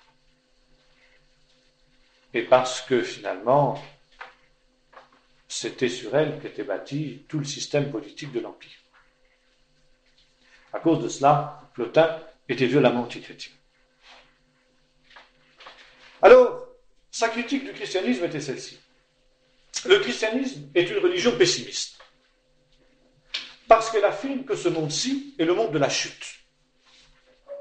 et parce que finalement, c'était sur elle qu'était bâti tout le système politique de l'Empire. À cause de cela, Plotin était violemment antichrétien. Alors, sa critique du christianisme était celle-ci. Le christianisme est une religion pessimiste, parce qu'elle affirme que ce monde-ci est le monde de la chute.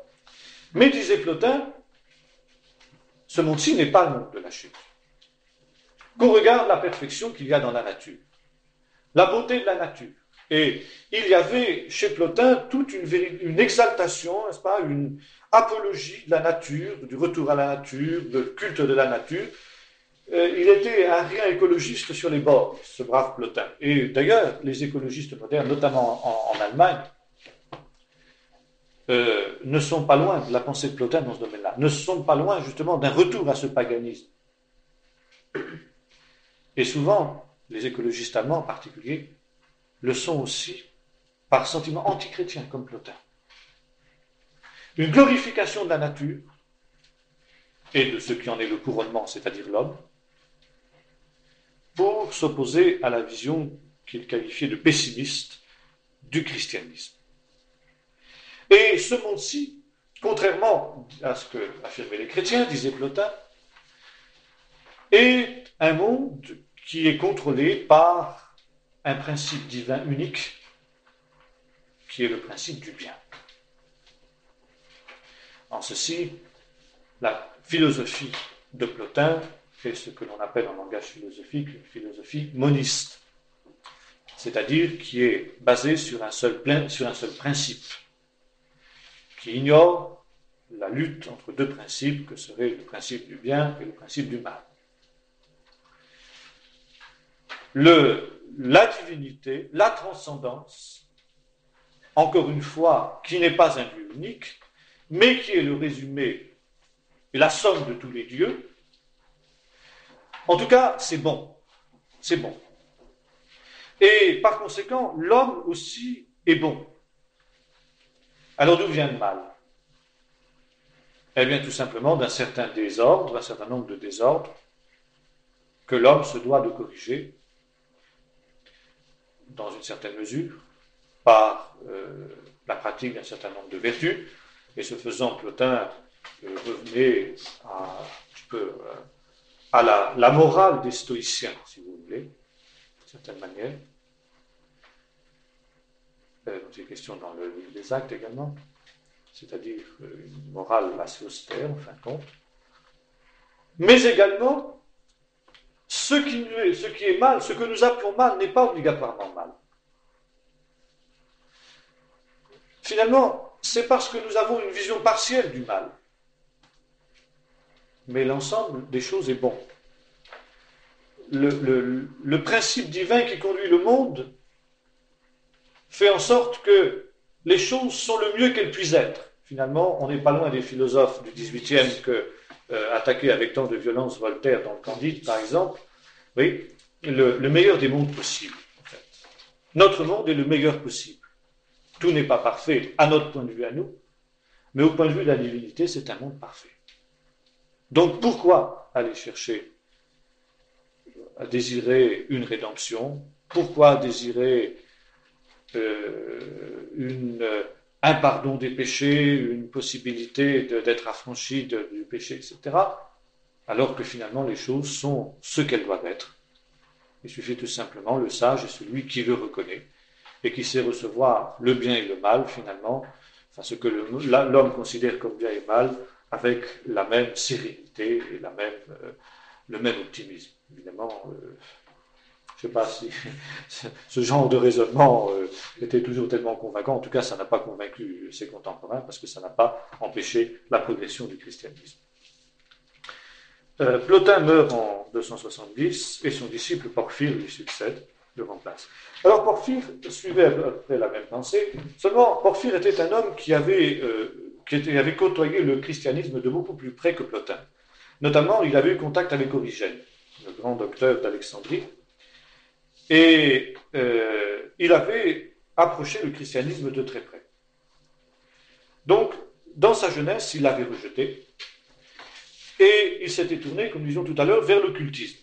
Mais, disait Plotin, ce monde-ci n'est pas le monde de la chute. qu'on regarde la perfection qu'il y a dans la nature, la beauté de la nature. Et il y avait chez Plotin toute une, une exaltation, n'est-ce pas, une apologie de la nature, du retour à la nature, du culte de la nature. Euh, il était un rien écologiste sur les bords, ce brave Plotin. Et d'ailleurs, les écologistes modernes, notamment en, en Allemagne, euh, ne sont pas loin de la pensée de Plotin dans ce domaine-là, ne sont pas loin justement d'un retour à ce paganisme. Et souvent, les écologistes allemands en particulier, le sont aussi par sentiment antichrétien, comme Plotin. Une glorification de la nature et de ce qui en est le couronnement, c'est-à-dire l'homme, pour s'opposer à la vision qu'il qualifiait de pessimiste du christianisme. Et ce monde-ci, contrairement à ce que affirmaient les chrétiens, disait Plotin, est un monde qui est contrôlé par un principe divin unique, qui est le principe du bien. En ceci, la philosophie de Plotin est ce que l'on appelle en langage philosophique une philosophie moniste, c'est-à-dire qui est basée sur un seul, plein, sur un seul principe, qui ignore la lutte entre deux principes que seraient le principe du bien et le principe du mal. Le, la divinité, la transcendance, encore une fois, qui n'est pas un Dieu unique, mais qui est le résumé et la somme de tous les dieux, en tout cas, c'est bon. C'est bon. Et par conséquent, l'homme aussi est bon. Alors d'où vient le mal? Eh bien, tout simplement d'un certain désordre, d'un certain nombre de désordres que l'homme se doit de corriger dans une certaine mesure par euh, la pratique d'un certain nombre de vertus. Et ce faisant, Plotin euh, revenait à, un petit peu, euh, à la, la morale des stoïciens, si vous voulez, d'une certaine manière. Euh, c'est question dans le livre des Actes également, c'est-à-dire euh, une morale assez austère, en fin de compte. Mais également, ce qui, ce qui est mal, ce que nous appelons mal, n'est pas obligatoirement mal. Finalement, c'est parce que nous avons une vision partielle du mal. Mais l'ensemble des choses est bon. Le, le, le principe divin qui conduit le monde fait en sorte que les choses sont le mieux qu'elles puissent être. Finalement, on n'est pas loin des philosophes du dix-huitième que euh, attaqué avec tant de violence Voltaire dans le Candide, par exemple. Oui, le, le meilleur des mondes possibles, en fait. Notre monde est le meilleur possible. Tout n'est pas parfait à notre point de vue à nous, mais au point de vue de la divinité, c'est un monde parfait. Donc pourquoi aller chercher à désirer une rédemption? Pourquoi désirer euh, une, un pardon des péchés, une possibilité de, d'être affranchi de, du péché, et cetera, alors que finalement les choses sont ce qu'elles doivent être. Il suffit tout simplement, le sage est celui qui le reconnaît et qui sait recevoir le bien et le mal, finalement, enfin ce que le, l'homme considère comme bien et mal, avec la même sérénité et la même, euh, le même optimisme. Évidemment, euh, je ne sais pas si ce genre de raisonnement euh, était toujours tellement convaincant. En tout cas, ça n'a pas convaincu ses contemporains parce que ça n'a pas empêché la progression du christianisme. Euh, Plotin meurt en deux cent soixante-dix et son disciple Porphyre lui succède, le remplace. Alors Porphyre suivait à peu près la même pensée, seulement Porphyre était un homme qui avait, euh, qui était, avait côtoyé le christianisme de beaucoup plus près que Plotin. Notamment, il avait eu contact avec Origène, le grand docteur d'Alexandrie, et euh, il avait approché le christianisme de très près. Donc, dans sa jeunesse, il l'avait rejeté, et il s'était tourné, comme nous disions tout à l'heure, vers l'occultisme.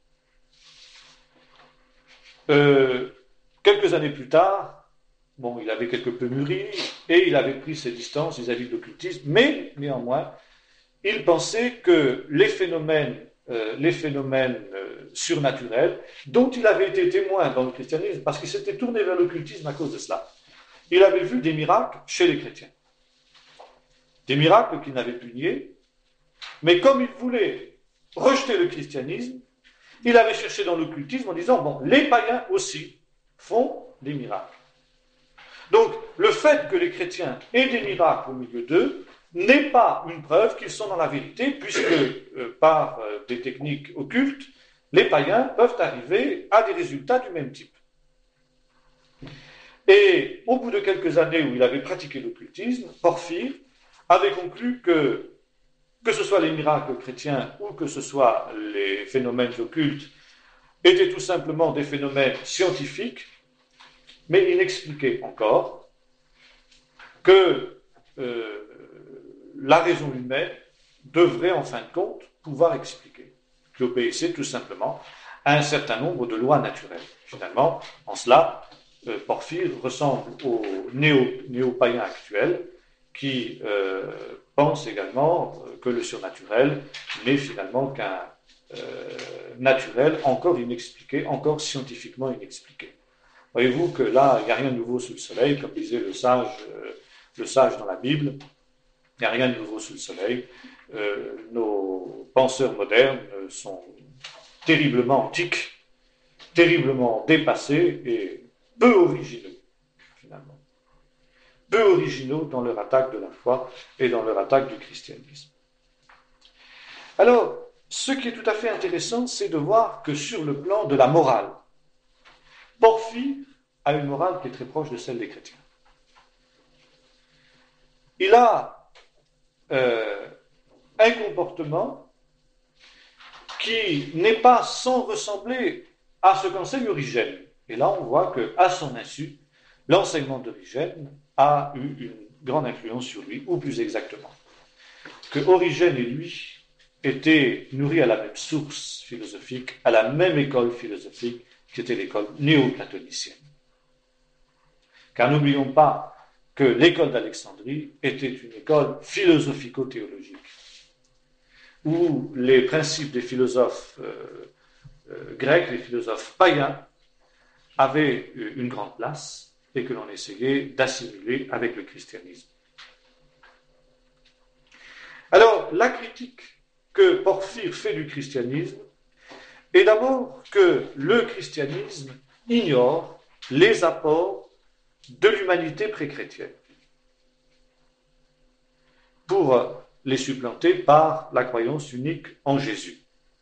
Euh, quelques années plus tard, bon, il avait quelque peu mûri, et il avait pris ses distances vis-à-vis de l'occultisme, mais, néanmoins, il pensait que les phénomènes, euh, les phénomènes euh, surnaturels, dont il avait été témoin dans le christianisme, parce qu'il s'était tourné vers l'occultisme à cause de cela, il avait vu des miracles chez les chrétiens. Des miracles qu'il n'avait pu nier, mais comme il voulait rejeter le christianisme, il avait cherché dans l'occultisme en disant, bon, les païens aussi font des miracles. Donc, le fait que les chrétiens aient des miracles au milieu d'eux n'est pas une preuve qu'ils sont dans la vérité, puisque euh, par euh, des techniques occultes, les païens peuvent arriver à des résultats du même type. Et au bout de quelques années où il avait pratiqué l'occultisme, Porphyre avait conclu que, que ce soit les miracles chrétiens ou que ce soit les phénomènes occultes, étaient tout simplement des phénomènes scientifiques, mais il expliquait encore que euh, la raison humaine devrait en fin de compte pouvoir expliquer, qui obéissait tout simplement à un certain nombre de lois naturelles. Finalement, en cela, euh, Porphyre ressemble aux néo, néo-païens actuels qui euh, pensent également que le surnaturel n'est finalement qu'un euh, naturel encore inexpliqué, encore scientifiquement inexpliqué. Voyez-vous que là, il n'y a rien de nouveau sous le soleil, comme disait le sage, euh, le sage dans la Bible, il n'y a rien de nouveau sous le soleil. Euh, nos penseurs modernes sont terriblement antiques, terriblement dépassés et peu originaux, finalement. Peu originaux dans leur attaque de la foi et dans leur attaque du christianisme. Alors, ce qui est tout à fait intéressant, c'est de voir que sur le plan de la morale, Porphyre a une morale qui est très proche de celle des chrétiens. Il a euh, un comportement qui n'est pas sans ressembler à ce qu'enseigne Origène. Et là, on voit qu'à son insu, l'enseignement d'Origène a eu une grande influence sur lui, ou plus exactement, que Origène et lui étaient nourris à la même source philosophique, à la même école philosophique, qui était l'école néo-platonicienne. Car n'oublions pas que l'école d'Alexandrie était une école philosophico-théologique, où les principes des philosophes euh, euh, grecs, les philosophes païens, avaient une grande place et que l'on essayait d'assimiler avec le christianisme. Alors, la critique que Porphyre fait du christianisme est d'abord que le christianisme ignore les apports de l'humanité pré-chrétienne pour les supplanter par la croyance unique en Jésus.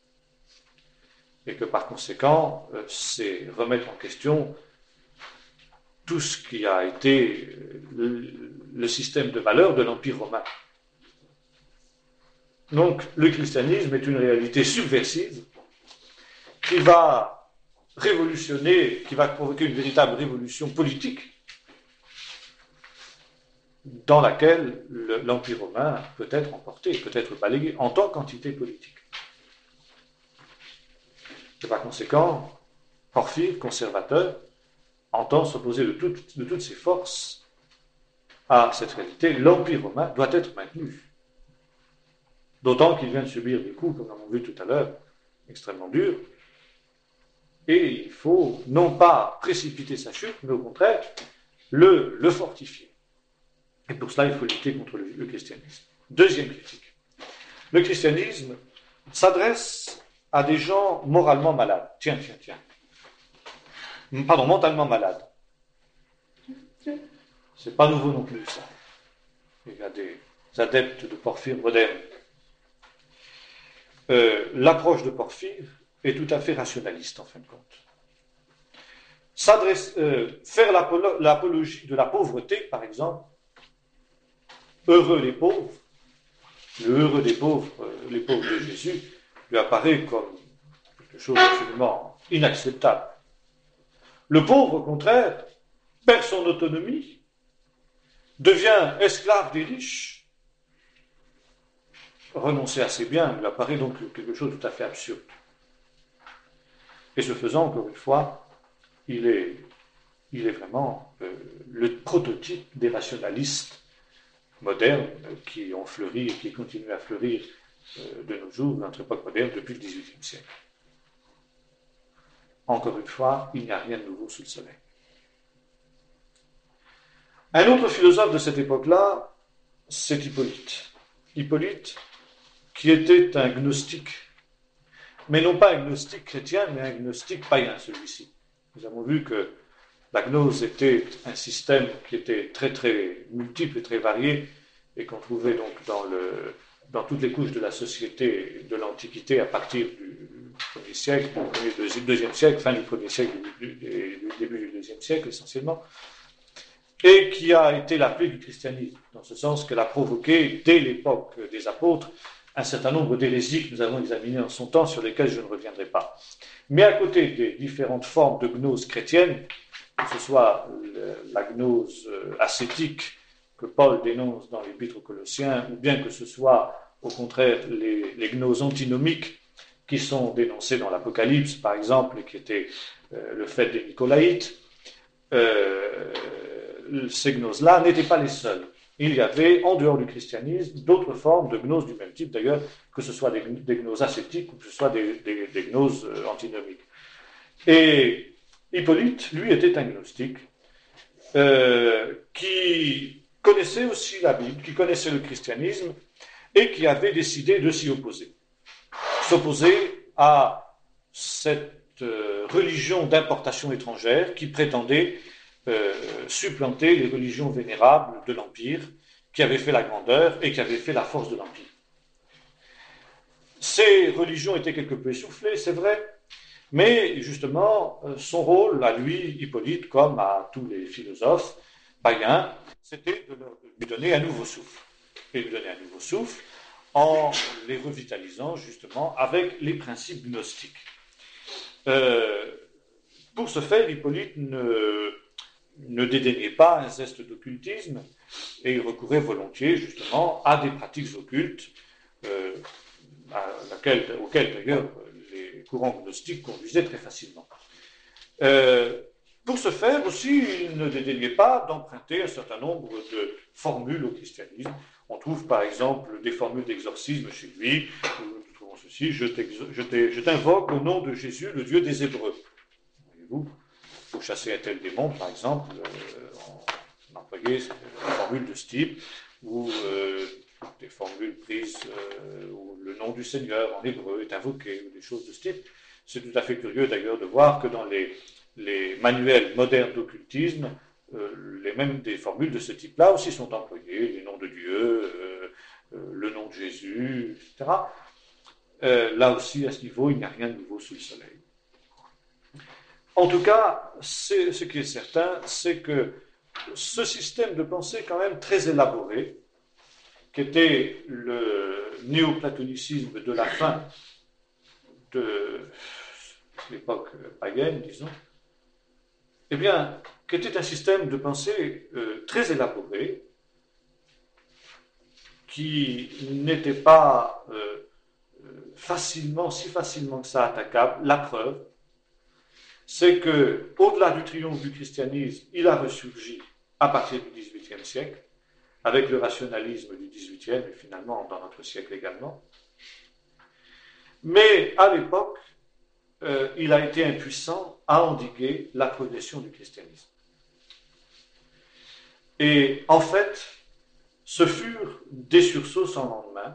Et que par conséquent, c'est remettre en question tout ce qui a été le système de valeurs de l'Empire romain. Donc, le christianisme est une réalité subversive qui va révolutionner, qui va provoquer une véritable révolution politique dans laquelle le, l'Empire romain peut être emporté, peut être balayé en tant qu'entité politique. Et par conséquent, Porphyre, conservateur, entend s'opposer de, tout, de toutes ses forces à cette réalité. L'Empire romain doit être maintenu. D'autant qu'il vient de subir des coups, comme nous l'avons vu tout à l'heure, extrêmement durs. Et il faut non pas précipiter sa chute, mais au contraire, le, le fortifier. Et pour cela, il faut lutter contre le, le christianisme. Deuxième critique. Le christianisme s'adresse à des gens moralement malades. Tiens, tiens, tiens. Pardon, mentalement malades. C'est pas nouveau non plus, ça. Il y a des adeptes de Porphyre modernes. Euh, l'approche de Porphyre est tout à fait rationaliste, en fin de compte. S'adresse, euh, faire l'apolo- l'apologie de la pauvreté, par exemple, heureux les pauvres, le heureux des pauvres, euh, les pauvres de Jésus, lui apparaît comme quelque chose d'absolument inacceptable. Le pauvre, au contraire, perd son autonomie, devient esclave des riches, renoncer à ses biens lui apparaît donc quelque chose de tout à fait absurde. Et ce faisant, encore une fois, il est, il est vraiment euh, le prototype des rationalistes modernes euh, qui ont fleuri et qui continuent à fleurir euh, de nos jours, dans notre époque moderne, depuis le dix-huitième siècle. Encore une fois, il n'y a rien de nouveau sous le soleil. Un autre philosophe de cette époque-là, c'est Hippolyte. Hippolyte, qui était un gnostique, mais non pas un gnostique chrétien, mais un gnostique païen, celui-ci. Nous avons vu que la gnose était un système qui était très très multiple et très varié, et qu'on trouvait donc dans, le, dans toutes les couches de la société de l'Antiquité à partir du premier siècle, du premier, deuxième, deuxième siècle, fin du premier siècle et du, du début du deuxième siècle essentiellement, et qui a été la plaie du christianisme, dans ce sens qu'elle a provoqué, dès l'époque des apôtres, un certain nombre d'hérésies que nous avons examinées en son temps, sur lesquelles je ne reviendrai pas. Mais à côté des différentes formes de gnose chrétienne, que ce soit la gnose ascétique que Paul dénonce dans l'Épître aux Colossiens, ou bien que ce soit au contraire les, les gnoses antinomiques qui sont dénoncées dans l'Apocalypse, par exemple, et qui étaient euh, le fait des Nicolaïtes, euh, ces gnoses-là n'étaient pas les seules. Il y avait, en dehors du christianisme, d'autres formes de gnoses du même type, d'ailleurs, que ce soit des, des gnoses ascétiques ou que ce soit des, des, des gnoses euh, antinomiques. Et Hippolyte, lui, était un gnostique euh, qui connaissait aussi la Bible, qui connaissait le christianisme et qui avait décidé de s'y opposer. S'opposer à cette euh, religion d'importation étrangère qui prétendait euh, supplanter les religions vénérables de l'Empire, qui avaient fait la grandeur et qui avaient fait la force de l'Empire. Ces religions étaient quelque peu essoufflées, c'est vrai, mais justement, son rôle à lui, Hippolyte, comme à tous les philosophes païens, c'était de lui donner un nouveau souffle. Et lui donner un nouveau souffle en les revitalisant justement avec les principes gnostiques. Euh, pour ce faire, Hippolyte ne, ne dédaignait pas un zeste d'occultisme et il recourait volontiers justement à des pratiques occultes euh, à laquelle, auxquelles d'ailleurs les courants gnostiques conduisaient très facilement. Euh, pour ce faire aussi, il ne dédaignait pas d'emprunter un certain nombre de formules au christianisme. On trouve par exemple des formules d'exorcisme chez lui. Nous trouvons ceci: je, je t'invoque au nom de Jésus, le Dieu des Hébreux. Voyez-vous, pour chasser un tel démon, par exemple, euh, on, on employait des formules de ce type, ou euh, des formules prises euh, où le nom du Seigneur en hébreu est invoqué, ou des choses de ce type. C'est tout à fait curieux d'ailleurs de voir que dans les, les manuels modernes d'occultisme, euh, les mêmes des formules de ce type-là aussi sont employées, les noms de Dieu, euh, euh, le nom de Jésus, et cetera. Euh, là aussi, à ce niveau, il n'y a rien de nouveau sous le soleil. En tout cas, c'est, ce qui est certain, c'est que ce système de pensée quand même très élaboré, qui était le néoplatonicisme de la fin de l'époque païenne, disons, eh bien, qui était un système de pensée euh, très élaboré, qui n'était pas euh, facilement, si facilement que ça attaquable. La preuve, c'est que, au-delà du triomphe du christianisme, il a ressurgi à partir du dix-huitième siècle, avec le rationalisme du dix-huitième et finalement dans notre siècle également. Mais à l'époque, euh, il a été impuissant à endiguer la progression du christianisme. Et en fait, ce furent des sursauts sans lendemain.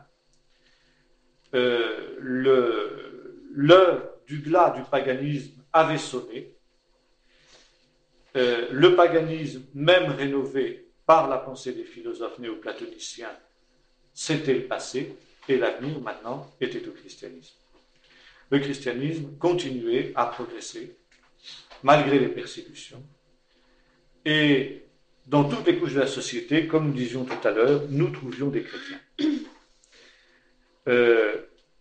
Euh, le, l'heure du glas du paganisme avait sonné. Euh, le paganisme, même rénové par la pensée des philosophes néoplatoniciens, c'était le passé, et l'avenir maintenant était au christianisme. Le christianisme continuait à progresser, malgré les persécutions, et dans toutes les couches de la société, comme nous disions tout à l'heure, nous trouvions des chrétiens. Euh,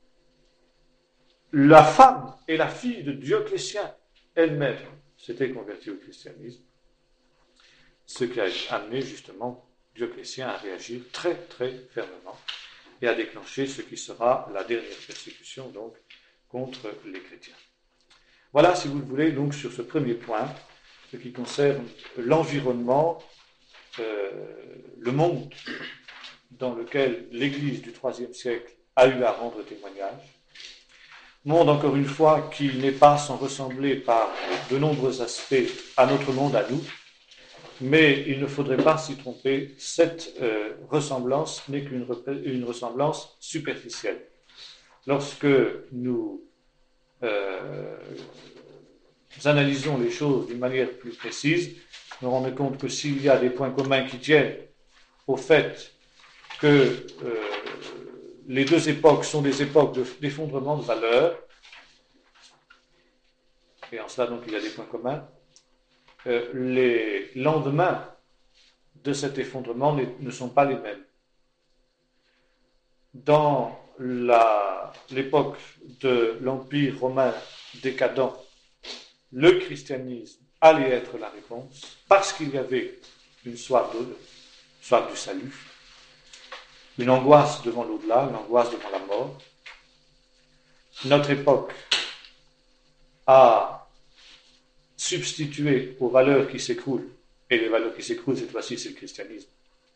la femme et la fille de Dioclétien elle-même s'étaient converties au christianisme, ce qui a amené justement Dioclétien à réagir très très fermement et à déclencher ce qui sera la dernière persécution donc contre les chrétiens. Voilà, si vous le voulez, donc sur ce premier point, ce qui concerne l'environnement, euh, le monde dans lequel l'Église du troisième siècle a eu à rendre témoignage. Monde, encore une fois, qui n'est pas sans ressembler par de nombreux aspects à notre monde à nous, mais il ne faudrait pas s'y tromper, cette euh, ressemblance n'est qu'une une ressemblance superficielle. Lorsque nous euh, analysons les choses d'une manière plus précise, nous rendons compte que s'il y a des points communs qui tiennent au fait que euh, les deux époques sont des époques de, d'effondrement de valeurs, et en cela donc il y a des points communs, euh, les lendemains de cet effondrement ne, ne sont pas les mêmes. Dans la, l'époque de l'Empire romain décadent, le christianisme allait être la réponse, parce qu'il y avait une soif, de, soif du salut, une angoisse devant l'au-delà, une angoisse devant la mort. Notre époque a substitué aux valeurs qui s'écroulent, et les valeurs qui s'écroulent cette fois-ci c'est le christianisme,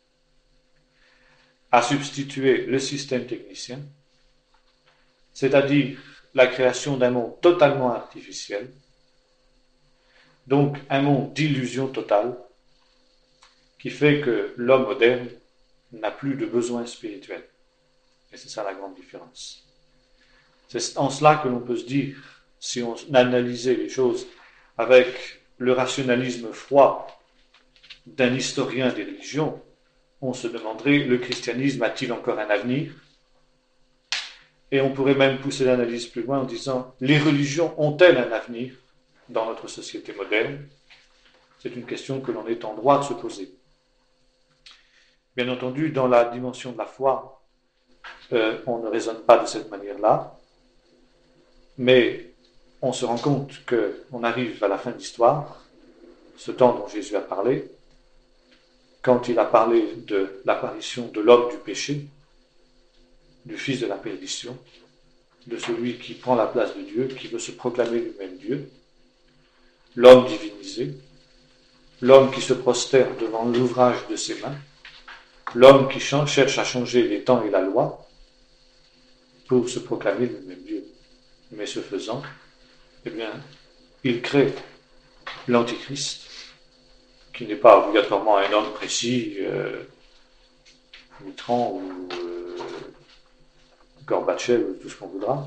a substitué le système technicien, c'est-à-dire la création d'un monde totalement artificiel, donc un monde d'illusion totale, qui fait que l'homme moderne n'a plus de besoin spirituel. Et c'est ça la grande différence. C'est en cela que l'on peut se dire, si on analysait les choses avec le rationalisme froid d'un historien des religions, on se demanderait, le christianisme a-t-il encore un avenir? Et on pourrait même pousser l'analyse plus loin en disant, les religions ont-elles un avenir dans notre société moderne? C'est une question que l'on est en droit de se poser. Bien entendu, dans la dimension de la foi, euh, on ne raisonne pas de cette manière-là, mais on se rend compte qu'on arrive à la fin de l'histoire, ce temps dont Jésus a parlé, quand il a parlé de l'apparition de l'homme du péché, du fils de la perdition, de celui qui prend la place de Dieu, qui veut se proclamer lui-même Dieu, l'homme divinisé, l'homme qui se prosterne devant l'ouvrage de ses mains, l'homme qui cherche à changer les temps et la loi pour se proclamer lui-même Dieu. Mais ce faisant, eh bien, il crée l'Antichrist, qui n'est pas obligatoirement un homme précis, euh, Mitterrand ou euh, Gorbatchev, tout ce qu'on voudra,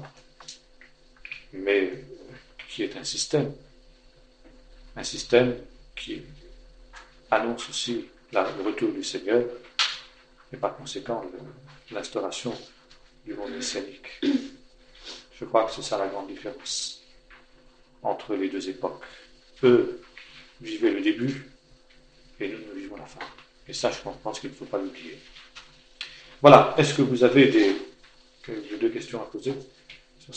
mais qui est un système. Un système qui annonce aussi la, le retour du Seigneur et par conséquent le, l'instauration du monde messianique. Je crois que c'est ça la grande différence entre les deux époques. Eux vivaient le début et nous, nous vivons la fin. Et ça, je pense qu'il ne faut pas l'oublier. Voilà. Est-ce que vous avez des, deux questions à poser ?